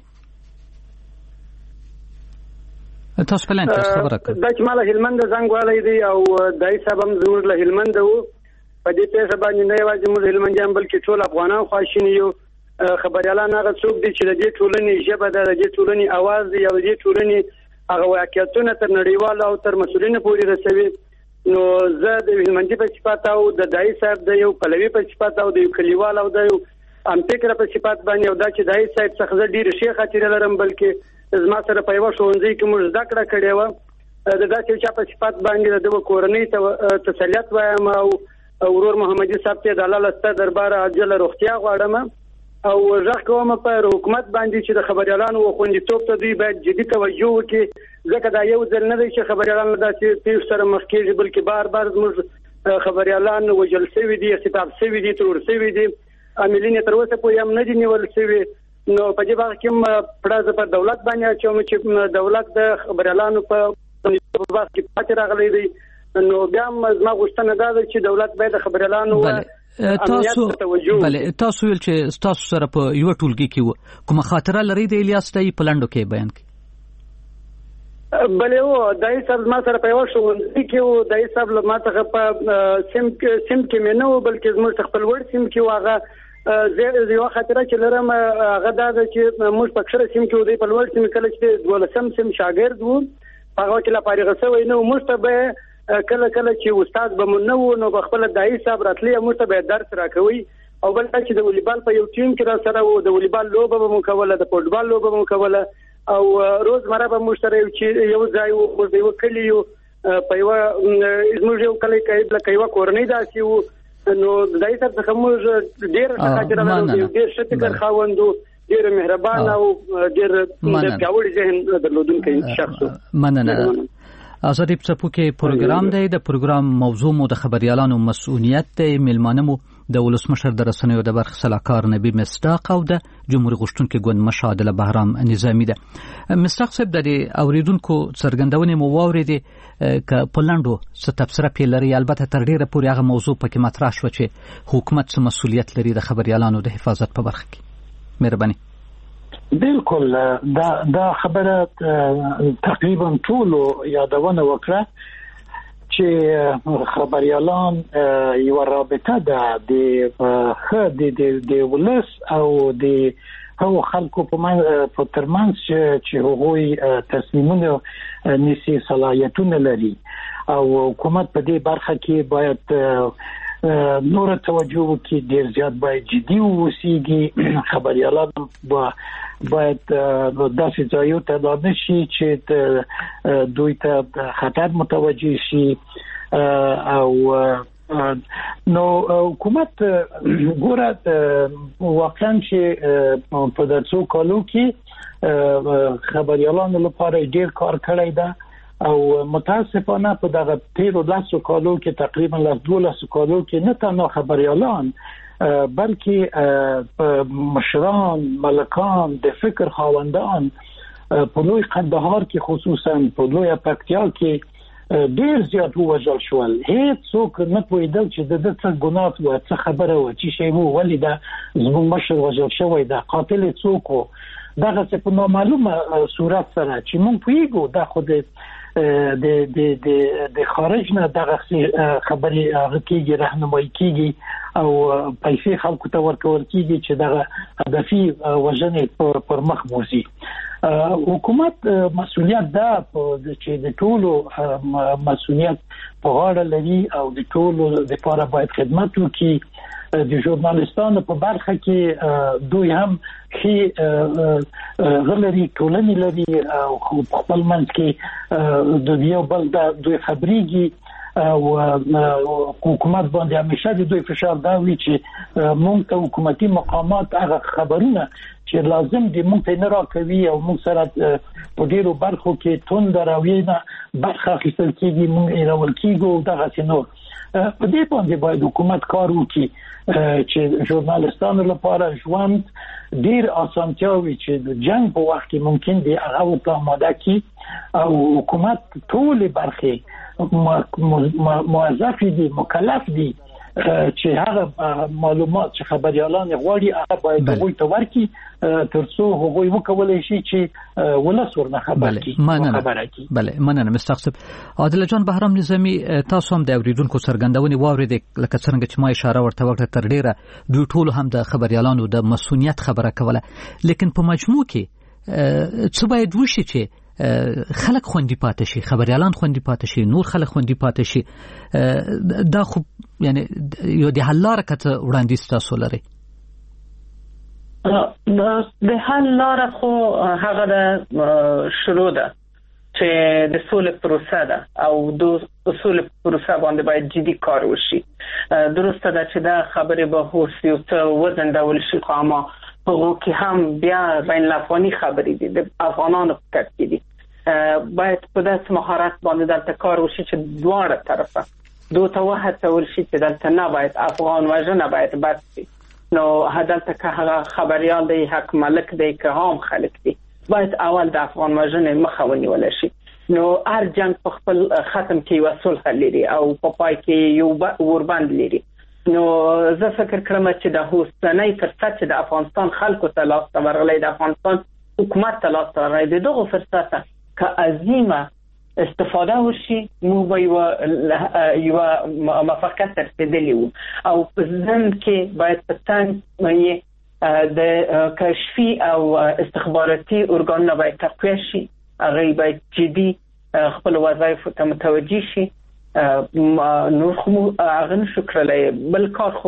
تاسو په لاین کې یاست، خبره کوئ. دا چې مال هلمند زنګ والی دی او دای صاحب هم زموږ له هلمند وو. په دې پیښه باندې نه یوازې موږ هلمندیان بلکې ټول افغانان خواشیني یو. خبريالان هغه څوک دي چې د دې ټولنې ژبه ده، د دې ټولنې اواز دی، او د دې ټولنې هغه واقعیتونه تر نړیوالو او تر مسؤلینو پورې رسوي. نو زه د هلمندي په صفت او د دای صاحب د یو پلوي په صفت او د یو کلیوال او د یو ام فکر په صفت باندې، او دا چې دای صاحب څخه زه ډېر ښه خاطره لرم، بلکې زما سره په یو ښوونځي کې موږ زده کړه کړې وه. د داسې چا په صفت باندې د کورنۍ ته تسلیت وایم، او ورور محمدي صاحب ته د الله لسته دربار عاجله روغتیا غواړم، او غږ کوم په حکومت باندې چې د خبريالانو خوندیتوب ته دوی باید جدي توجه وکړي، ځکه دا یو ځل نه دی چې خبريالان داسې پیښ سره مخ کېږي، بلکې بار بار زموږ خبريالان وژل شوي دي، اغتیاب شوي دي، ترور شوي دي، عاملین تر اوسه پورې هم نه دي نیول شوي. نو په دې وخت کې پړه پر دولت باندې اچوم چې دولت د خبريالانو په وخت کې پاتې راغلی دی. نو بیا زما غوښتنه دا ده چې دولت باید د خبريالانو تاسو بله تاسو ویل چې تاسو سره په یو ټولګي کې کومه خاطره لري د الیاس دای په لاندو کې بیان کړئ. بله و دای صاحب ما سره په یو ښوونځي کې و، دای صاحب له ما څخه په سیم سیم کې مې نه و، بلکې زموږ خپل وړ سیم کې و. هغه زه یو خاطره چې لرم هغه دا ده چې موږ په کښره سیم کې و، دی په لوړ سیم کله چې دولسم سیم شاګرد و، هغه کې لا فارغ شوی نه و. موږ ته به کله کله چې استاد به مونږ نه و، نو به خپل دای صاحب راتلی موږ ته به درس راکوي، او بل چې د والیبال په یو ټیم کې را سره و، د والیبال لوبه به مو کوله، د فوټبال لوبه به مو کوله، او روزمره به موږ سره یو ځای و، موږ یو کلی یو په یو زموږ یو کلی کې لکه یو کورنۍ داسې و. نو دای صاحب څخه موږ ډېر خاطره لرو، ډېر ښه فکر خاوند و، ډېر مهربان او ډېر پیاوړی ذهن درلودونکی شخص و. مننه. آزادی څپوک پروګرام دی، د پروګرام موضوع مو د خبريالانو مسؤلیت دی. میلمانه مو د ولسمشر د رسنیو د برخې سلاکار نبی مصداق او د جمهوریت غوښتونکي ګوند مشر عادل بهرام نظامی ده. مصداق صاحب د اوریدونکو څرګندونې مو واورېدې ک په لاندو څه تفسیر پیلري، البته تر ډیره پورې هغه موضوع پکې مطرح شو چې حکومت څه مسؤلیت لري د خبريالانو د حفاظت په برخه کې. مهرباني. بالکل دا دا خبره تقریبا ټول یادونه وکړه چې خبريالان یو رابطه ده د خد د ولس او د هغو خلکو په ترمنځ چې هغوی تصمیمونه نیسي صلاحیتونه لري، او حکومت په دې برخه کې باید نور توجه وکړي، ډیر زیات باید جدي ووسیږي. خبريالان باید داسې ځایو ته لاړ شي چې دوی ته خطر متوجه شي، او نو حکومت ګوره واقعا چې په د څو کالو کې خبريالانو لپاره ډیر کار کړی ده او متاسفانه په دغه تیرو لاسو کالو کې تقریبا لاس دولس کالو کې نه تنها خبريالان بلکې مشران ملکان د فکر خاوندان په لوی قندهار کې خصوصا په لوی پکتیا کې ډیر زیات وژل شول. هیڅ څوک نه پوهیدل چې د دې څه ګناه و څه خبره و چې شی وو ولې دا زموږ مشر وژل شوی دا قاتل څوک و دغه څه په نامعلومه صورت سره چې مونږ پوهیږو دا خو د د د د د خارج نه دغه خبري هغه کېږي راهنمایي کېږي او پیسې خلکو ته ورکول کېږي چې دغه هدفي وژنې پر مخ بوزي. حکومت مسؤلیت ده چې د ټولو مسؤلیت په غاړه لري او د ټولو لپاره باید خدمت وکړي. د ژورنالستانو په برخه کې دوی هم چې غلري ټولنې لري او خپل منځ کې د یو بل د دوی خبريږي او حکومت باندې همیشه د دوی فشار دا وی چې مونږ ته حکومتي مقامات هغه خبرونه چې لازم دي مونږ ته نه راکوي او مونږ سره په ډیرو برخو کې توند راوینه برخه اخیستل کېږي مونږ یې راول کېږو دغه څه نور په دې باندې باید حکومت کار وکړي چې ژورنالستانو لپاره ژوند ډیر اسانتیاوي چې د جنگ په وخت کې ممکن دي هغه ته آماده کړي او حکومت ټول برخې موظف دي مکلف دي چې هغه معلومات چې خبريالان غواړي هغه باید هغوی ته ورکړي ترڅو هغوی وکولای شي چې ولس ورنه خبر کړي. بله مننه مستقصب. عادل جان بهرام نظامی تاسو هم د اوریدونکو څرګندونې واورید لکه څنګه چې ما اشاره ورته وکړه تر ډیره دوی ټول هم د خبريالانو د مسؤلیت خبره کوله لیکن په مجموع کې څه باید وشي چې خلک خوندي پاتې شي خبريالان خوندي پاتې شي نور خلک خوندي پاتې شي دا خو یعنی یو د حل لاره کته وړاندیز تاسو لري؟ د حل لاره خو هغه د شروع ده چې د سولې پروسه ده او د سولې پروسه باندې باید جدي کار وشي. درسته ده چې دا خبره به هوس یو څه وزن ډول شي خو اما هغه کې هم بیا بین الافغاني خبرې دي د افغانانو په کټ کې دي باید په داسې مهارت باندې دلته کار وشي چې دواړه طرفه دوه ته وهڅول شي چې دلته نه باید افغان وژنه باید بس شي. نو دلته که هغه خبريال دی حق ملک دی که هم خلک دي باید اول د افغان وژنې مخه ونیول شي. نو هر جنگ په خپل ختم کې یو صلح لري او په پای کې یو وربند لري. نو زه فکر کوم چې د هوستنۍ فرصت چې د افغانستان خلکو ته لاس ته ورغلی د افغانستان حکومت ته لاس ته ورغلی د دغه فرصت که عظیمه استفاده وشي مو به یو یو موافقت رسیدلی وو او په ځن کې باید په څنګه د کشفي او استخباراتي ارګانونه باید تقویه شي هغه باید جدي خپل وظایف ته متوجه شي. نور خو هغه نشو کړلی بل کار خو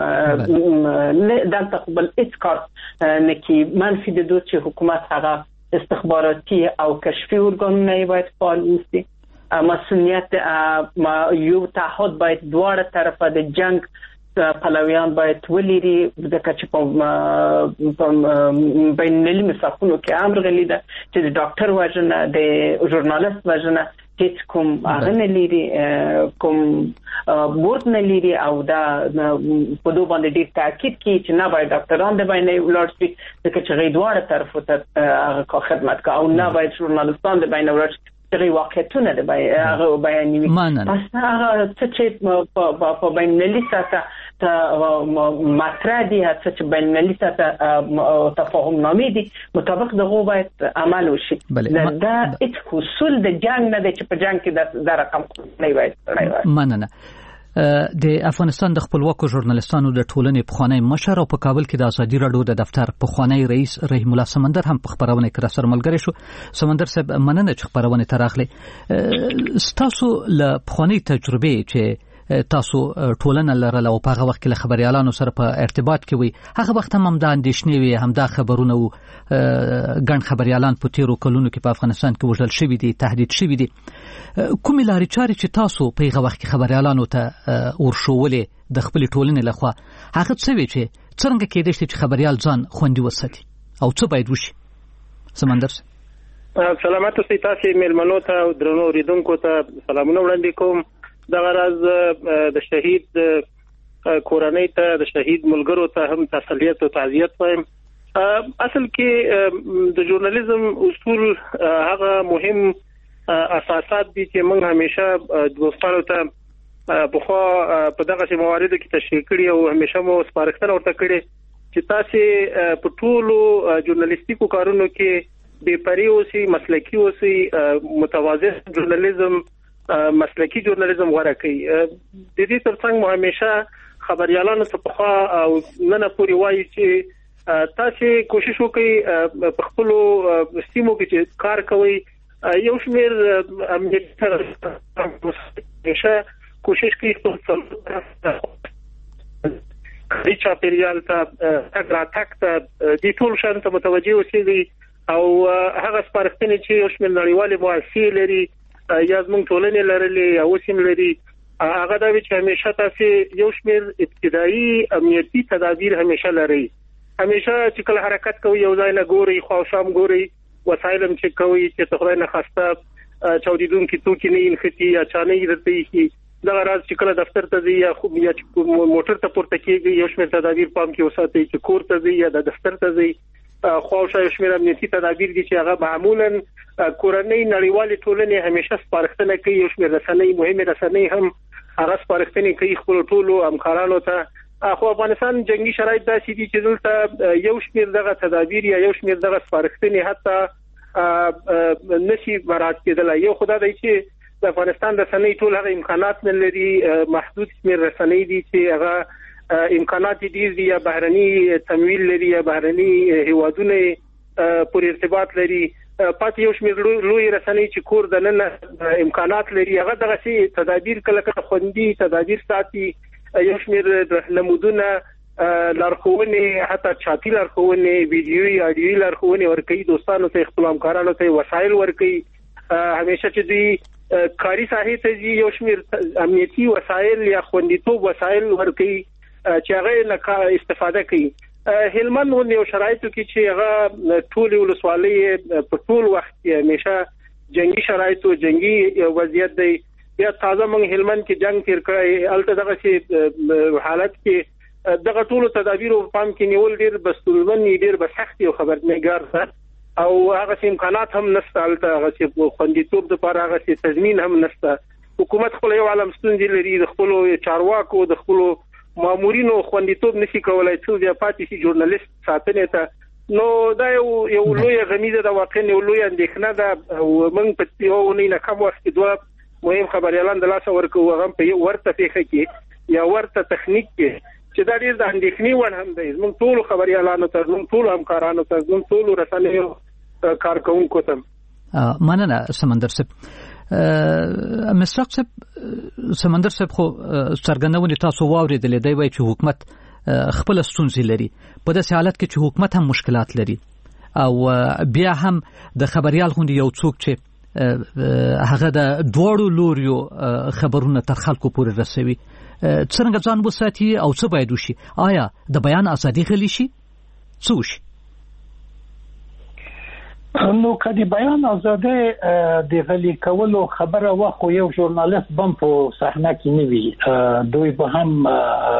دلته خو بل هیڅ کار نه کی منفي د دوی چې حکومت هغه استخباراتي او کشفي ارګانونه باید فعال اوسي. مسؤلیت یو تعهد باید دواړه طرفه د جنگ پلویان باید ولري ځکه چې په بین المللي مسافونو کې امر غلی ده چې د ډاکټر وژنه د ژورنالیست وژنه هیڅ کوم هغه نه لري کوم بورد نه لري او دا په دوه باندې ډیر تاکید کوي چې نه باید ډاکټران د باندې ولاړ شي ځکه چې غي دواړه طرفو ته هغه خدمت کوي او نه باید ژورنالیستان د باندې ولاړ شي چې واقعیتونه د بیانوي. پس هغه چې په بین المللي سطح ته مطرح دي هڅه چې بین المللي سطح تفاهم نامې دي مطابق دغه باید عمل وشي. دا هیڅ اصول د جنگ نه دی چې په جنگ کې د رقم نه وایي. مننه. د افغانستان د خپلواکو ژورنالستانو د ټولنې پخوانی مشر او په کابل کې د ازادي راډیو د دفتر پخوانی رئیس رحیم الله سمندر هم په خبرونه کې سره ملګری شو. سمندر صاحب مننه چې خبرونه تراخلي. ستاسو له پخوانی تجربه چې تاسو ټولنه لرله او په هغه وخت کې له خبريالانو سره په ارتباط کې وي هغه وخت هم د اندېښنې وي هم دا خبرونه وو ګڼ خبريالان په تیرو کلونو کې په افغانستان کې وژل شوي دي تهدید شوي دي کومې لارې چارې چې تاسو په هغه وخت کې خبريالانو ته ورښولې د خپل ټولنې لخوا هغه څه وی چې څنګه کېدای شي چې خبريال ځان خوندي وساتي او څه باید وشي سمندر سلامات اوسئ تاسو میلمنو ته او درنو اوریدونکو ته سلامونه وړاندې کوم دغه راز د شهید کورنۍ ته د شهید ملګرو ته هم تسلیت او تعزیت وایم اصل کې د ژورنالیزم اصول هغه مهم اساسات دي چې موږ همیشه دوستانو ته په خو په دغه مواردو کې تشریح کړی او همیشه مو سپارښتنه ورته کړې چې تاسو په ټولو ژورنالیستیکو کارونو کې بے پری اوسي مسلکی اوسي متوازن ژورنالیزم مسلکی ژورنالیزم غوړه کوي د دې ترڅنګ مو همیشه خبريالانو ته په خوا او نن پورې وایي چې تاسو کوشش وکړئ په خپل سیمو کې چې کار کوي یو شمېر امنیت همیشه کوشش کوي خپل ریچا پیریال ته اگر اتاک ته د ټول شان ته متوجي اوسئ او هغه سپارښتنې چې یو شمېر نړیوالې مؤسسې لري یا زموږ ټولنې لرلې او سیم لري هغه دا وی چې همیشه تاسو یو شمېر ابتدایي امنیتي تدابیر همیشه لري همیشه چې کله حرکت کوي یو ځای نه ګوري خو شام ګوري وسایل هم چې کوي چې تخره نه خسته چاودیدونکو توکي نه انختی یا چانه درته کی دا راز چې کله دفتر ته ځي یا خو یا موټر ته پورته کیږي یو شمېر تدابیر پام کې وساتي چې کور ته ځي یا د دفتر ته ځي خواوشا یو شمېر امنیتي تدابیر دي چې هغه معمولا کورنۍ نړیوالې ټولنې همیشه سپارښتنه کوي یو شمېر رسنۍ مهمه رسنۍ هم هغه سپارښتنې کوي خپل ټولو همکارانو ته خو افغانستان جنگي شرایط داسې دي چې دلته یو شمېر دغه تدابیر یا یو شمېر دغه سپارښتنې حتی نشي مراعات کېدلای یو خدای دی چې د افغانستان د رسنۍ ټول هغه امکانات نه لري محدود شمېر رسنۍ دي چې هغه امکانات دي دي یا بهرني تمویل لري یا بهرني هیوادونه پر ارتباط لري پاتې یو شمېر لوی رسنۍ چې کور د نن امکانات لري هغه دغه سي تدابیر کله کله خوندي تدابیر ساتي یو شمېر نمودونه لارښوونې حتی چاپی لارښوونې ویډیوي اډیوي لارښوونې ورکوي دوستانو ته خپل همکارانو ته وسایل ورکوي همیشه چې دوی کاری ساحې ته ځي یو شمېر امنیتي وسایل یا خوندیتوب وسایل ورکوي چې هغه نه استفاده کوي هلمند ون یو شرایطو کې چې هغه ټول ولسوالۍ په ټول وخت کې همیشه جنگي شرایطو جنگي وضعیت دی یا تازه موږ هلمند کې جنگ تیر کړی الته دغه چې حالت کې دغه ټول تدابیر په پام کې نیول ډیر بستولمن ډیر به سخت یو خبرنګار ده او هغه امکانات هم نشته الته هغه چې خوندیتوب لپاره هغه چې تضمین هم نشته حکومت خپل یو عالم ستونزې لري د خپل چارواکو د خپل مامورینو خوندیتوب نشي کولای څو بیا پاتې شي ژورنالیست ساتنه ته نو دا یو یو لوی غمیزه د واقع یو لوی اندېښنه ده او موږ په یو نه کم وخت کې دوه مهم خبريالان د لاسه ورکو هغه په یو ورته پیښه کې یا ورته تخنیک کې چې دا ډیر د اندېښنې ور هم دی موږ ټول خبريالانو ته موږ ټول همکارانو ته موږ ټول رسنیو کارکونکو ته مننه سمندر صاحب مسرق صاحب سمندر صاحب خو څرګندونې تاسو واورېدلې دی وایي چې حکومت خپل ستونزې لري په داسې حالت کې چې حکومت هم مشکلات لري او بیا هم د خبريال غوندي یو څوک چې هغه د دوړو لوريو خبرونه تر خلکو پورې رسوي څنګه ځان وساتي او څه باید وشي آیا د بیان ازادي غلي شي څه وشي نو کدی بیان ازاده د غلی کولو خبره واخو یو ژورنالیست بم په صحنه کې نیوي دوی به هم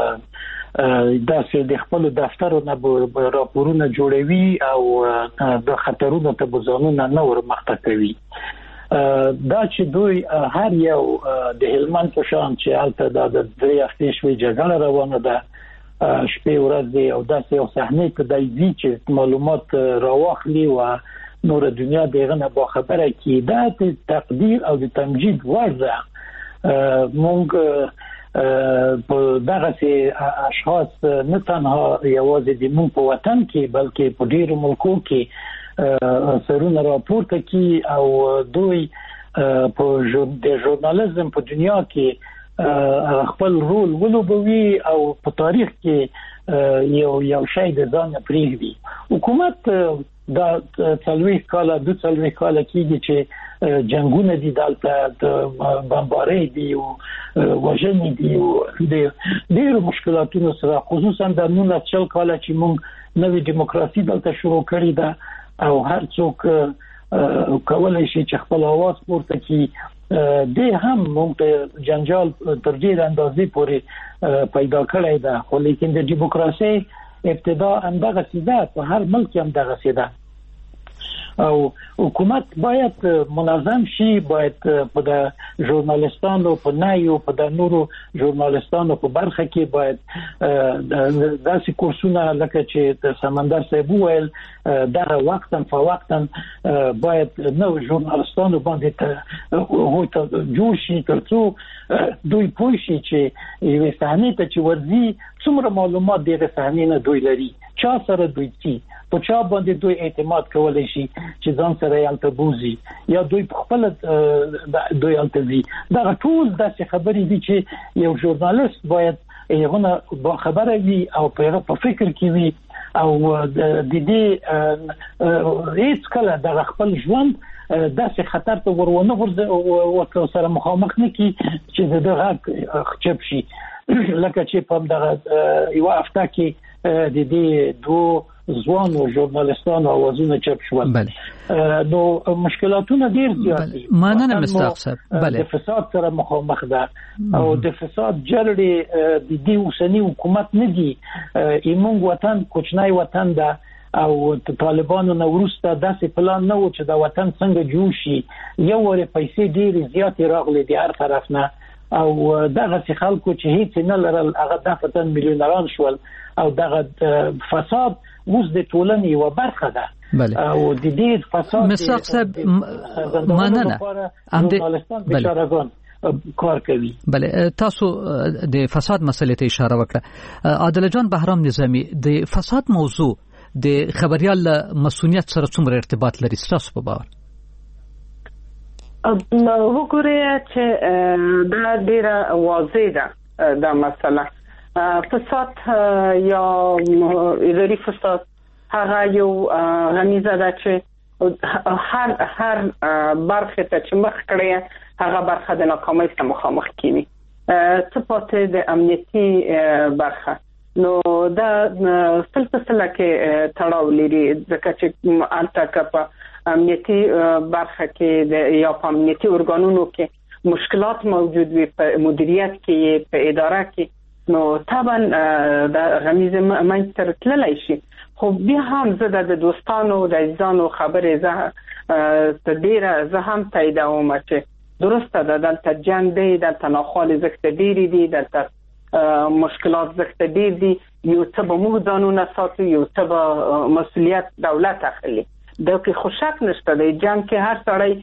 داسې د خپل دفترونو راپورونه جوړوي او د خطرونو ته بزانونه نه ور مخته کوي دا چې دوی هر یو د هلمند په شان چې البته د درې هفتې شوي جګړه روانه ده شپې ورځې او داسې یو صحنه کې د دې چې معلومات راوخلي او نور دنیا دغه نه با خبره کی دا تقدیر او د تمجید ورزه مونږ په دغه سي اشخاص نه تنها یوازې د مون په وطن کې بلکې په ډیرو ملکو کې سرونه راپورته کی او دوی په د ژورنالیزم په دنیا کې خپل رول ولوبوي او په تاریخ کې یو یو شی د ځان پریږدي. حکومت دا څلوي کاله د څلوي کاله کېږي چې جنگونه دي دلته د بمبارۍ دي او وژنې دي او د ډېر مشکلاتونو سره، خصوصا د نولس شل کاله چې موږ نوې دیموکراسي دلته شروع کړې ده او هر څوک کولای شي چې خپل اواز پورته کړي. د هم موږ جنجال تر ډېر اندازې پورې پیدا کړی ده، خو لیکن د دیموکراسي ابتدا هم دغه سیده په هر ملک هم دغه سیده او حکومت باید منظم شي، باید په د ژورنالستانو په نایو په د نورو ژورنالستانو په برخه کې باید داسې کورسونه لکه چې د سمندر صاحب ویل دغه وختن په وختن باید نو ژورنالستانو باندې ته هوته جوړ شي ترڅو دوی پوه شي چې یو صحنه ته چې ورځي څومره معلومات دغه صحنه نه دوی لري، چا سره دوی چی په چا باندې دوی اعتماد کولای شي چې ځان سره یالته بوزي یا دوی په خپل دوی یالته دي. دا ټول داسې خبرې دي چې یو ژورنالیست باید یو با خبره وي او په فکر کې وي او د دې هیڅ کله د خپل ژوند داسې خطر ته ورونه ورته سره مخامخ نه کی چې دغه خچب شي لکه چې په دغه یو هفته کې د دې دوه ځوانو ژورنالستانو اوازونه چاپ شول. نو مشکلاتونه ډیر زیات دي. مننه مستاق صاحب. بله. د فساد سره مخامخ ده او د فساد جړې د دې اوسنی حکومت نه دي. ایمون وطن کوچنی وطن ده او طالبانو نو ورسته داسې پلان نه و چې دا وطن څنګه جوړ شي. یو ور پیسې ډیر زیات راغلي دي هر طرف نه او دغه خلکو چې هیڅ نه لرل هغه د فتن میلیونران شول او دغه فساد اوس د ټولنې یو برخه ده. بله. او د دې فساد مستاق صاحب مننه بله کار کوي. بله تاسو د فساد مسلې ته اشاره وکړه. عادل جان بهرام نظامی، د فساد موضوع د خبريال مسؤلیت سره څومره ارتباط لري تاسو په باور؟ نو وګورئ چې دا ډیره واضح ده دا مسله. فساد یا اداري فساد هغه یو غمیزه ده چې هر هر برخه ته چې مخ کړی هغه برخه د ناکامۍ سره مخامخ کیږي. څه پاتې د امنیتي برخه نو دا سلسله کې تړاو لري ځکه چې البته په امنیتي برخه کې د یا په امنیتي ارګانونو کې مشکلات موجود وي، په مدیریت کې په اداره کې نو طبعا د غمیزه منځ تللی شي. خو بیا هم زه د دوستانو د عزیزانو خبرې زه ډیره زه هم تاییدوم چې درسته ده دلته جنګ دی، دلته ناخوالې زښته ډیرې دي، دلته مشکلات زښته ډیر دي. یو څه به موږ ځانونه ساتو، یو څه به مسؤلیت دولت اخلي. دا کې خو شک نشته دی جنګ کې هر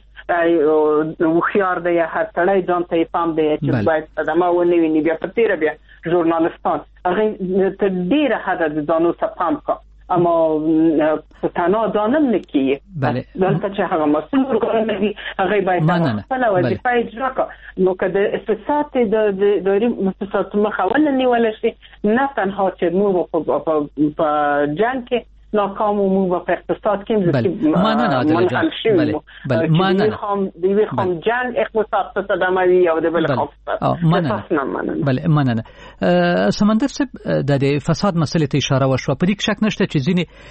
سړی وخیار دی، هر سړی ځان ته پام دی چې باید صدمه ونه ویني. بیا په تیره بیا ژورنالستان هغه ته ډیره حد د ځانو څخه پام کا اما تنها دانم نکیه. بله. دلته چې هغه مسئول ورګرانه دي هغه باید خپل وظیفه اجرا کړي. نو که د فساد د اداري فساد مخاول نیول شي نه تنها چې موږ په جنګ کې ناکام مو په اقتصاد کې بله مننه عادل جان. بله بله مننه خام دی وی خام جنگ اقتصاد ته صدمه وی او د بل خاصه مننه. بله مننه. سمندر صاحب د فساد مسلې ته اشاره وشوه. په دې کې شک نشته چې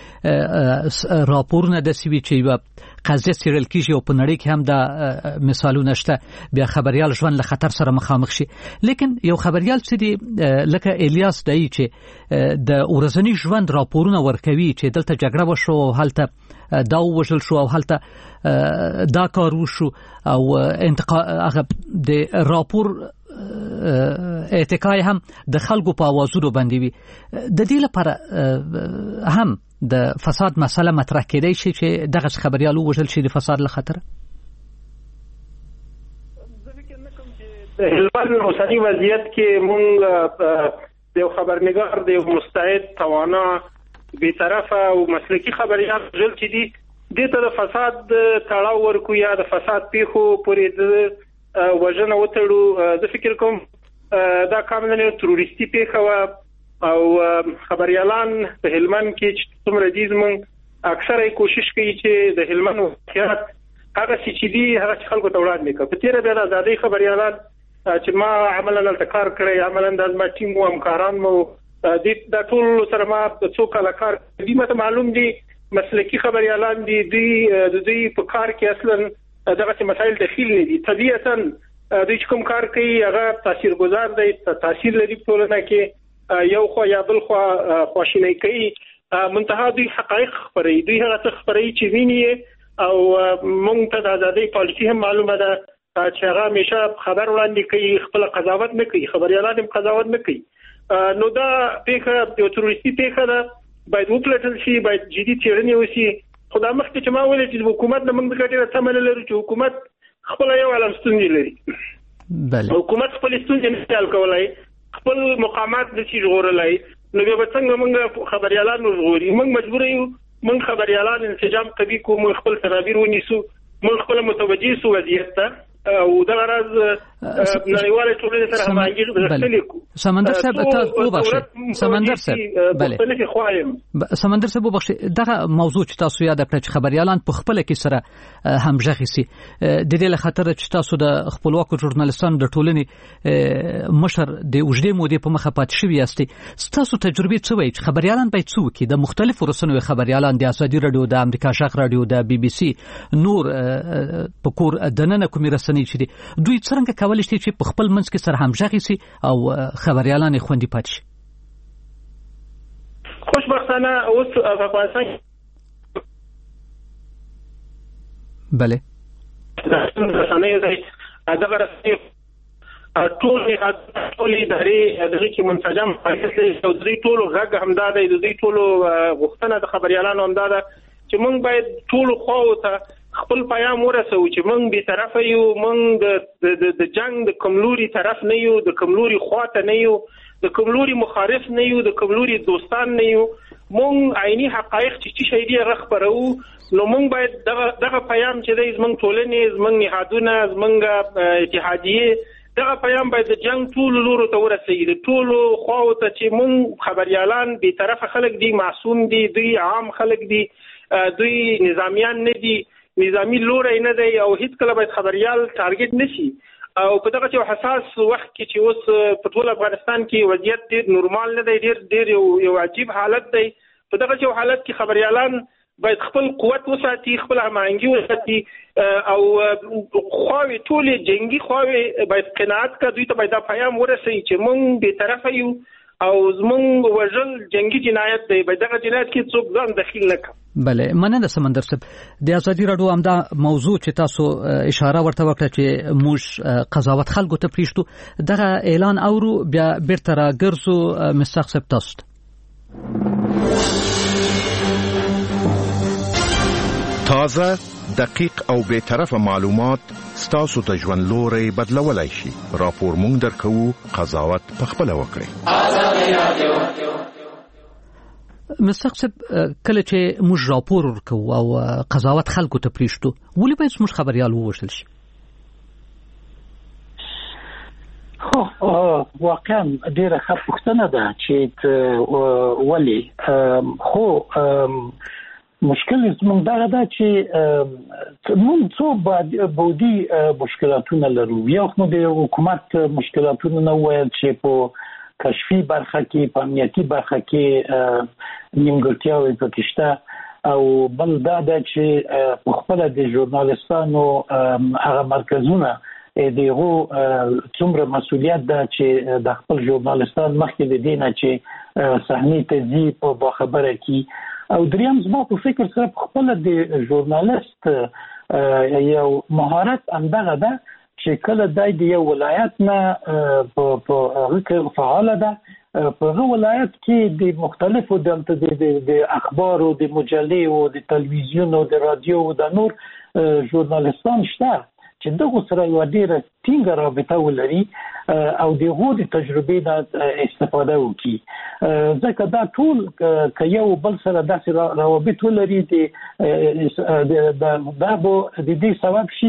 ځینې راپورونه د سوي چې یو قضیه سیرل کیږي او په نړۍ کې هم دا مثالونه شته بیا خبريال ژوند له خطر سره مخامخ شي. لیکن یو خبريال چې دی لکه الیاس دای چې د ورځنی ژوند راپورونه ورکوي چې دلته جګړه وشو او هلته دا وژل شو او هلته دا کار وشو او انتقا هغه د راپور اعتکای هم د خلکو په اوازونو باندې وي. د دې لپاره هم د فساد مسله مطرح کېدای شي چې دغه خبريالو وژل شي د فساد له خطر. د هلمند اوسنی وضعیت کې مونږ د خبرنګار د مستعد توانا بی‌طرفه او مسلکی خبريال وژل چې دي د ته د فساد تړاو ورکو یا د فساد پیښو پورې د وژنه وتړو. د فکر کوم دا کاملا تروریستي پیښه وه او خبريالان په هلمند کې چې څومره دي زموږ اکثره کوشش کوي چې د هلمند واقعیت هغه چې دي هغه چې خلکو ته وړاندې کړي. په تیره بیا د ازادۍ خبريالان چې ما عملا دلته کار کړی، عملا د ما ټیم او همکاران مو د ټول سره ما څو کاله کار دي، مته معلوم دي مسلکی خبريالان دي دوی د دوی په کار کې اصلا دغه مسایل دخیل نه دي. طبيعتا دوی کوم کار کوي هغه تاثیرګذار دی، تاثیر لري په ټولنه کې، یو خو یا بل خو خواشینی کوي، منتها دوی حقایق خبري، دوی هغه څه خبري چې ویني او مونږ ته د ازادۍ پالیسي هم معلومه ده چې هغه همیشه خبر وړاندې کوي، خپل قضاوت نه کوي، خبريالان هم قضاوت نه کوي. نو دا پیښه یو تروریستي پیښه ده، باید وپلټل شي، باید جدي څېړنې وشي. خو دا مخکې چې ما ویل چې حکومت نه موږ د ډېره تمه نه لرو چې حکومت خپل یو علم ستونزې لري. بله حکومت خپل ستونزې نه حل کولای، خپل مقامات نشي ژغورلای، نو بیا به څنګه موږ خبريالان وژغوري؟ موږ مجبور یو موږ خبريالان انسجام قوي کوو، موږ خپل تدابیر ونیسو، موږ خپل متوجه سو وضعیت ته او دا راز نړیواله ټولنې سره همغږي غوښتل کو. سمندر صاحب تاسو وبخښئ، سمندر صاحب بله سمندر صاحب وبخښئ، دغه موضوع چې تاسو یاد کړئ چې خبريالان په خپل کې سره همغږي سي، د دې له خاطر چې تاسو د خپلواکو ژورنالستانو د ټولنې مشر د اوږدې مودې په مخه پاتې شوي یاستئ، تاسو تجربه څه وایي چې خبريالان باید څه وکړي؟ د مختلفو رسنیو خبريالان د ازادي رادیو، د امریکا شاخ رادیو، د بي بي سي، نور په کور دننه کومې رسنۍ چې دي، دوی څنګه کولی شي چې په خپل منځ کې سره همغږي سي او خبريالان خوندي پاتې شي؟ خوشبختانه اوس په افغانستان بله رسنۍ دغه رسنۍ ټول ټول ادارې دغه کې منسجم فعالیت او د دوی ټول غږ همدا دی، د دوی ټول غوښتنه د خبريالانو همدا ده چې موږ باید ټول خواو ته خپل پیغام ورسو چې موږ به طرفه یو، موږ د د جنگ د کملوري طرف نه یو، د کملوري خواته نه یو، د کملوري مخالف نه یو، د کملوري دوستان نه یو، موږ عیني حقایق چې شي دی غخبرو. نو موږ باید دغه دغه پیغام چې د زمنګ ټولنې، زمنګ نهادونه، زمنګ اتحادیه، دغه پیغام باید د جنگ ټول لورو ته ورسېږي، د ټول خواو ته چې موږ خبريالان به طرفه خلک دي، معصوم دي، دوی عام خلک دي، دوی نظامیان نه دي، نظامی لوري نه دی او هیڅ کله باید خبريال ټارګټ نشي. او په دغه یو حساس وخت کې چې اوس په ټول افغانستان کې وضعیت ډېر نورمال نه دی، ډېر ډېر یو یو عجیب حالت دی، په دغه یو حالت کې خبريالان باید خپل قوت وساتي، خپل هماهنګي وساتي او خواوې ټولې جنگي خواوې باید قناعت کا دوی ته باید پیغام ورسوي چې موږ به طرفه یو او زمونږ وژل جنگي جنایت دی، باید دغه جنایت کې څوک ځان دخیل نه کړي. بله مننه سمندر صاحب. د ازادي رادیو همدا موضوع چې تاسو اشاره ورته وکړه چې موږ قضاوت خلکو ته پریږدو، دغه اعلان اورو بیا بیرته راګرځو مستحق صاحب تاسو ته. تازه، دقیق او بے طرفه معلومات ستاسو ته ژوند لوري بدلولای شي. راپور مونږ درکو، قضاوت په خپل وکړئ. مستحق صاحب کله چې موږ راپور ورکو او قضاوت خلکو ته پریږدو، ولې باید موږ خبريال ووژل شي؟ خو واقعا ډیره ښه پوښتنه ده چې ولې، خو مشکل زموږ دغه ده چې موږ څو بودي مشکلاتونه لرو. یو خو د حکومت مشکلاتونه نه وایي چې په کشفي برخه کې، په امنیتي برخه کې نیمګړتیاوې پکې شته، او بل دا ده چې په خپل د ژورنالستانو هغه مرکزونه دغه څومره مسؤلیت ده چې د خپل ژورنالستان مخکې د دینه چې صحنې ته ځي په باخبره کې. او دریم زما په فکر سره خپل د ژورنالست یو مهارت همدغه ده چې کله د یو ولایت نه په هغه فعال ده، په هغه ولایت کې د مختلفو د اخبار او د مجلې او د تلویزیون او د رادیو او د نور ژورنالستان شته چې دغه سره یو ډیره ټینګه رابطه ولري او دغه د تجربې نه استفاده وکړي. ځکه دا ټول که یو بل سره داسې روابط ولري د دا به د دې سبب شي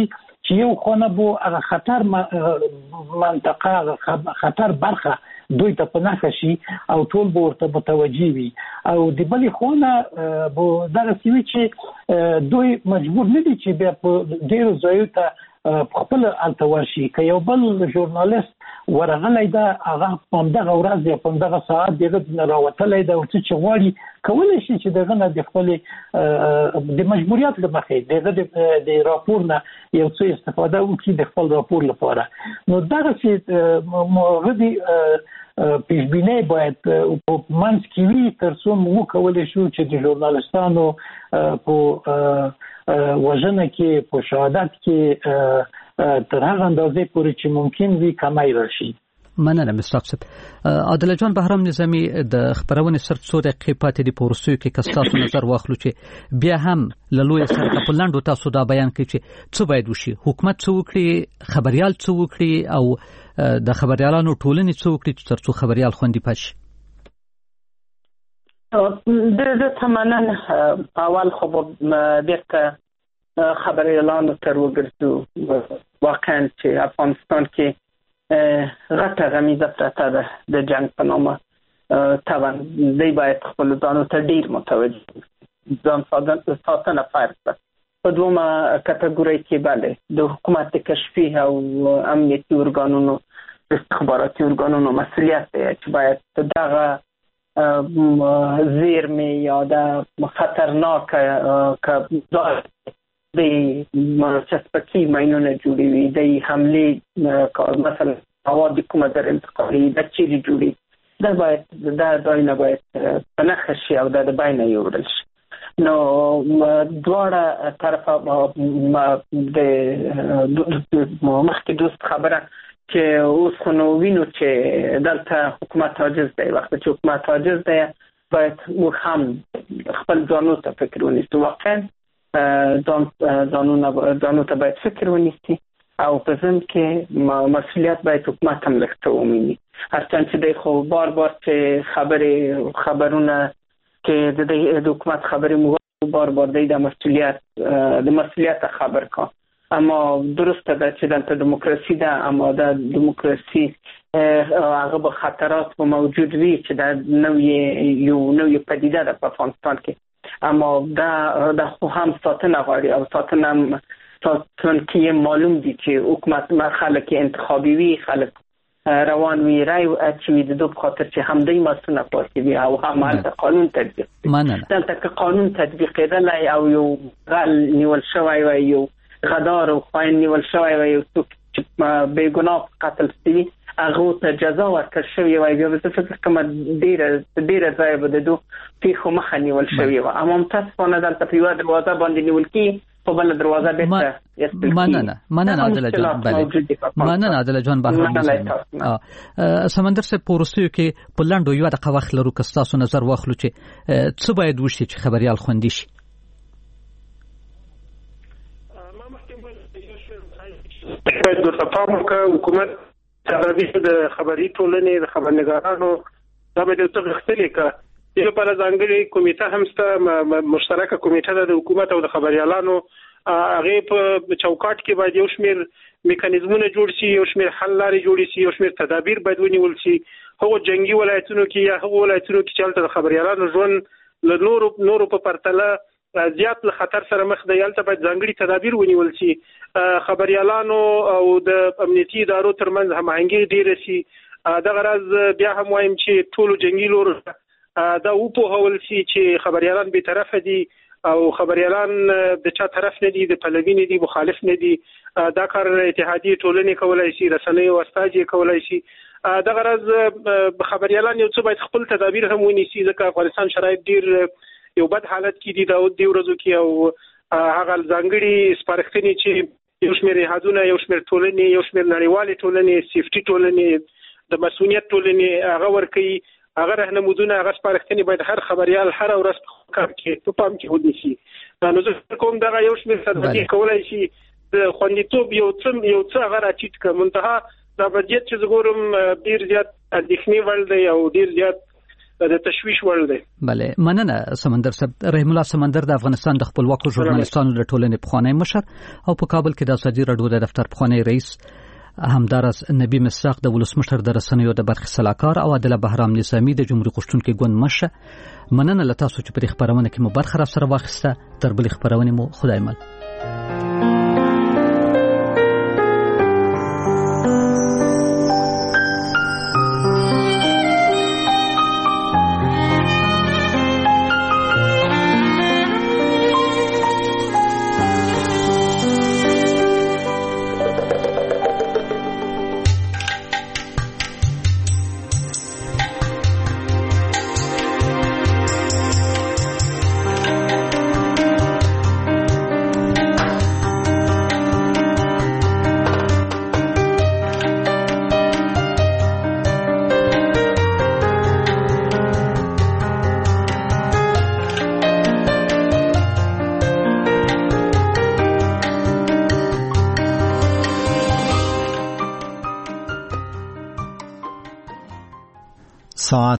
چې یو خونه بو هغه خطر منطقه خطر برخه دوی ته په نخښه شي او ټول به ورته متوجي وي او د بلې خونه بو دغه سوي چې دوی مجبور نه دي چې بیا په ډیرو ځایو ته خپل التواشي که یو بل ژورنالیست ورغلی دا هغه په دغه ورځ یا په دغه ساعت دغه راوتلی دا ورته چې غواړي کولی شي چې دغه نه د خپل د مجبوریت له مخې دغه د راپور نه یو څه استفاده وکړي د خپل راپور لپاره. نو دغه چې موږ پیشبینی باید په منځ کې وي تر څو موږ کولی شو چې د ژورنالیستانو په وژنه کې په شهادت کې تر هغه اندازې پورې چې ممکن وي کمی راشي. مننه مستر صاحب. عادل جان بهرام نظامی د خبرونه سر څو دقیقې پاتې دی پورسوي کې کستاسو نظر واخلو چې بیا هم لوی سره په لاندو تاسو دا بیان کړئ چې څه باید وشي، حکومت څه وکړي، خبريال څه وکړي او د خبريالانو ټولنې څه وکړي چې ترڅو خبريال خوندي پاتې. د د تمنن اول خو بیرته خبريالانو تر وګرځو واقعا چې افغانستان کې غټه غمیزه پرته ده د جنگ په نامه طبعا دی باید خپل ځانو ته ډیر متوجه ځان ساتنه فرض ده. په دومره کټګورۍ کې بله د حکومت کشفي او امنیتي ارګانونو استخباراتي ارګانونو مسؤلیت دی چې باید دغه زیرمې یا د خطرناک د چسپکی ماینونه جوړوي د حمله مثلا مواد کومه در انتقالي د چيري جوړي دا باید دا داینه باید پنخ شي او د باینه یوړل شي. نو دواړه طرفه د مخکې دوست خبره چې اوس خو نو وینو چې دلته حکومت عاجز دی. وخت چې حکومت عاجز دی باید موږ هم خپل ځانو ته فکر ونیسو، واقعا ځانو ته باید فکر ونیسي او په ځین کې مسؤلیت باید حکومت هم لږ ومني. هرڅنګه چې دی خو بار بار چې خبرې خبرونه کې د حکومت خبرې مو بار بار دی د مسؤلیت د مسؤلیت خبر کا، اما درسته ده چې دلته دیموکراسي ده، اما د دیموکراسي هغه به خطرات به موجود وي چې دا نوې یو نوې پدیده ده په افغانستان کې، اما دا د خو هم ساتنه غواړي او ساتنه ساتن کې معلوم دي چې حکومت خلک انتخابي وي، خلک روان وي، رای اچوي د دوه خاطر چې هم دوی مسؤل پاتې وي او هم د قانون تطبیق. دلته که قانون تطبیق کېدل او یو غل نیول شوی وي، یو غدار او خاين نیول شوی وي، یو څوک چې بې ګناه قتل شوی هغه ته جزا ورکړل شوې وای، بیا زه فکر کوم ډیره ډیره ځای به د دوه پیښو مخه نیول شوې و. اما متاسفانه دلته په یوه دروازه باندې نیول کی په بل دروازه بیرته یستل کی. مننه مننه عادل جان بله مننه عادل جان بهرام سمندر سے پورسیو کې په لاندو یو د وخت لرو کستاسو نظر واخلو چې څه باید وشي چې خبريال خوندي شي. باید د تفاهم کا حکومت تغذیه د خبري ټولنې د خبرنګارانو دا به د تغختلې کا یو په ځانګړي کمیټه همسته مشترکه کمیټه د حکومت او د خبريالانو هغه په چوکاټ کې باید یو شمیر میکانیزمونه جوړ شي، یو شمیر حل لارې جوړ شي، یو شمیر تدابیر باید ونیول شي. هغه جنگي ولایتونو کې یا هغه ولایتونو کې چې هلته د خبريالانو ژوند له نورو نورو په پرتله زیات له خطر سره مخ دی، هلته باید ځانګړي تدابیر ونیول شي. خبريالانو او د امنیتي ادارو ترمنځ هماهنګي ډیره شي. دغه راز بیا هم وایم چې ټولو جنگي لور دا وپوهول شي چې خبريالان به طرف دي او خبريالان د چا طرف نه دي، د پلوي نه دي، مخالف نه دي. دا کار اتحادیه ټولنې کولای شي، رسنۍ او استاجي کولای شي. دغه راز خبريالان یو څه باید خپل تدابیر هم ونیسي، ځکه افغانستان شرایط ډیر یو بد حالت کې دي دا د ورځو کې او هغه ځانګړي سپارښتنې چې یو شمېر هادونه، یو شمېر ټولنې، یو شمېر نړیوالې ټولنې، سیفټي ټولنې، د مسؤلیت ټولنې هغه ورکوي، هغه راهنمودونه، هغه سپارښتنې باید هر خبريال هر ورځ په کار کې په پام کې ونیسي. نو زه فکر کوم دغه یو شمېر تدابیر کولای شي د خوندیتوب یو څه یو څه هغه راټیټ کړي. منتها دا وضعیت چې زه ګورم ډېر زیات اندېښنې وړ دی او ډېر زیات د تشویش وړ دی. بله مننه سمندر صاحب. رحیم الله سمندر د افغانستان د خپلواکو ژورنالیستانو د ټولنې پخوانی مشر او په کابل کې د ازادي راډیو د دفتر پخوانی رئیس همدارس نبی مساق د ولسمشر د رسنیو د برخې سلاکار او عادله بهرام نظامی د جمهوریت غوښتونکي ګوند مشر. مننه له تاسو چې په خبرونه کې مو برخه را سره واخیسته. تر بلې خبرونه مو خدای مل. ساعت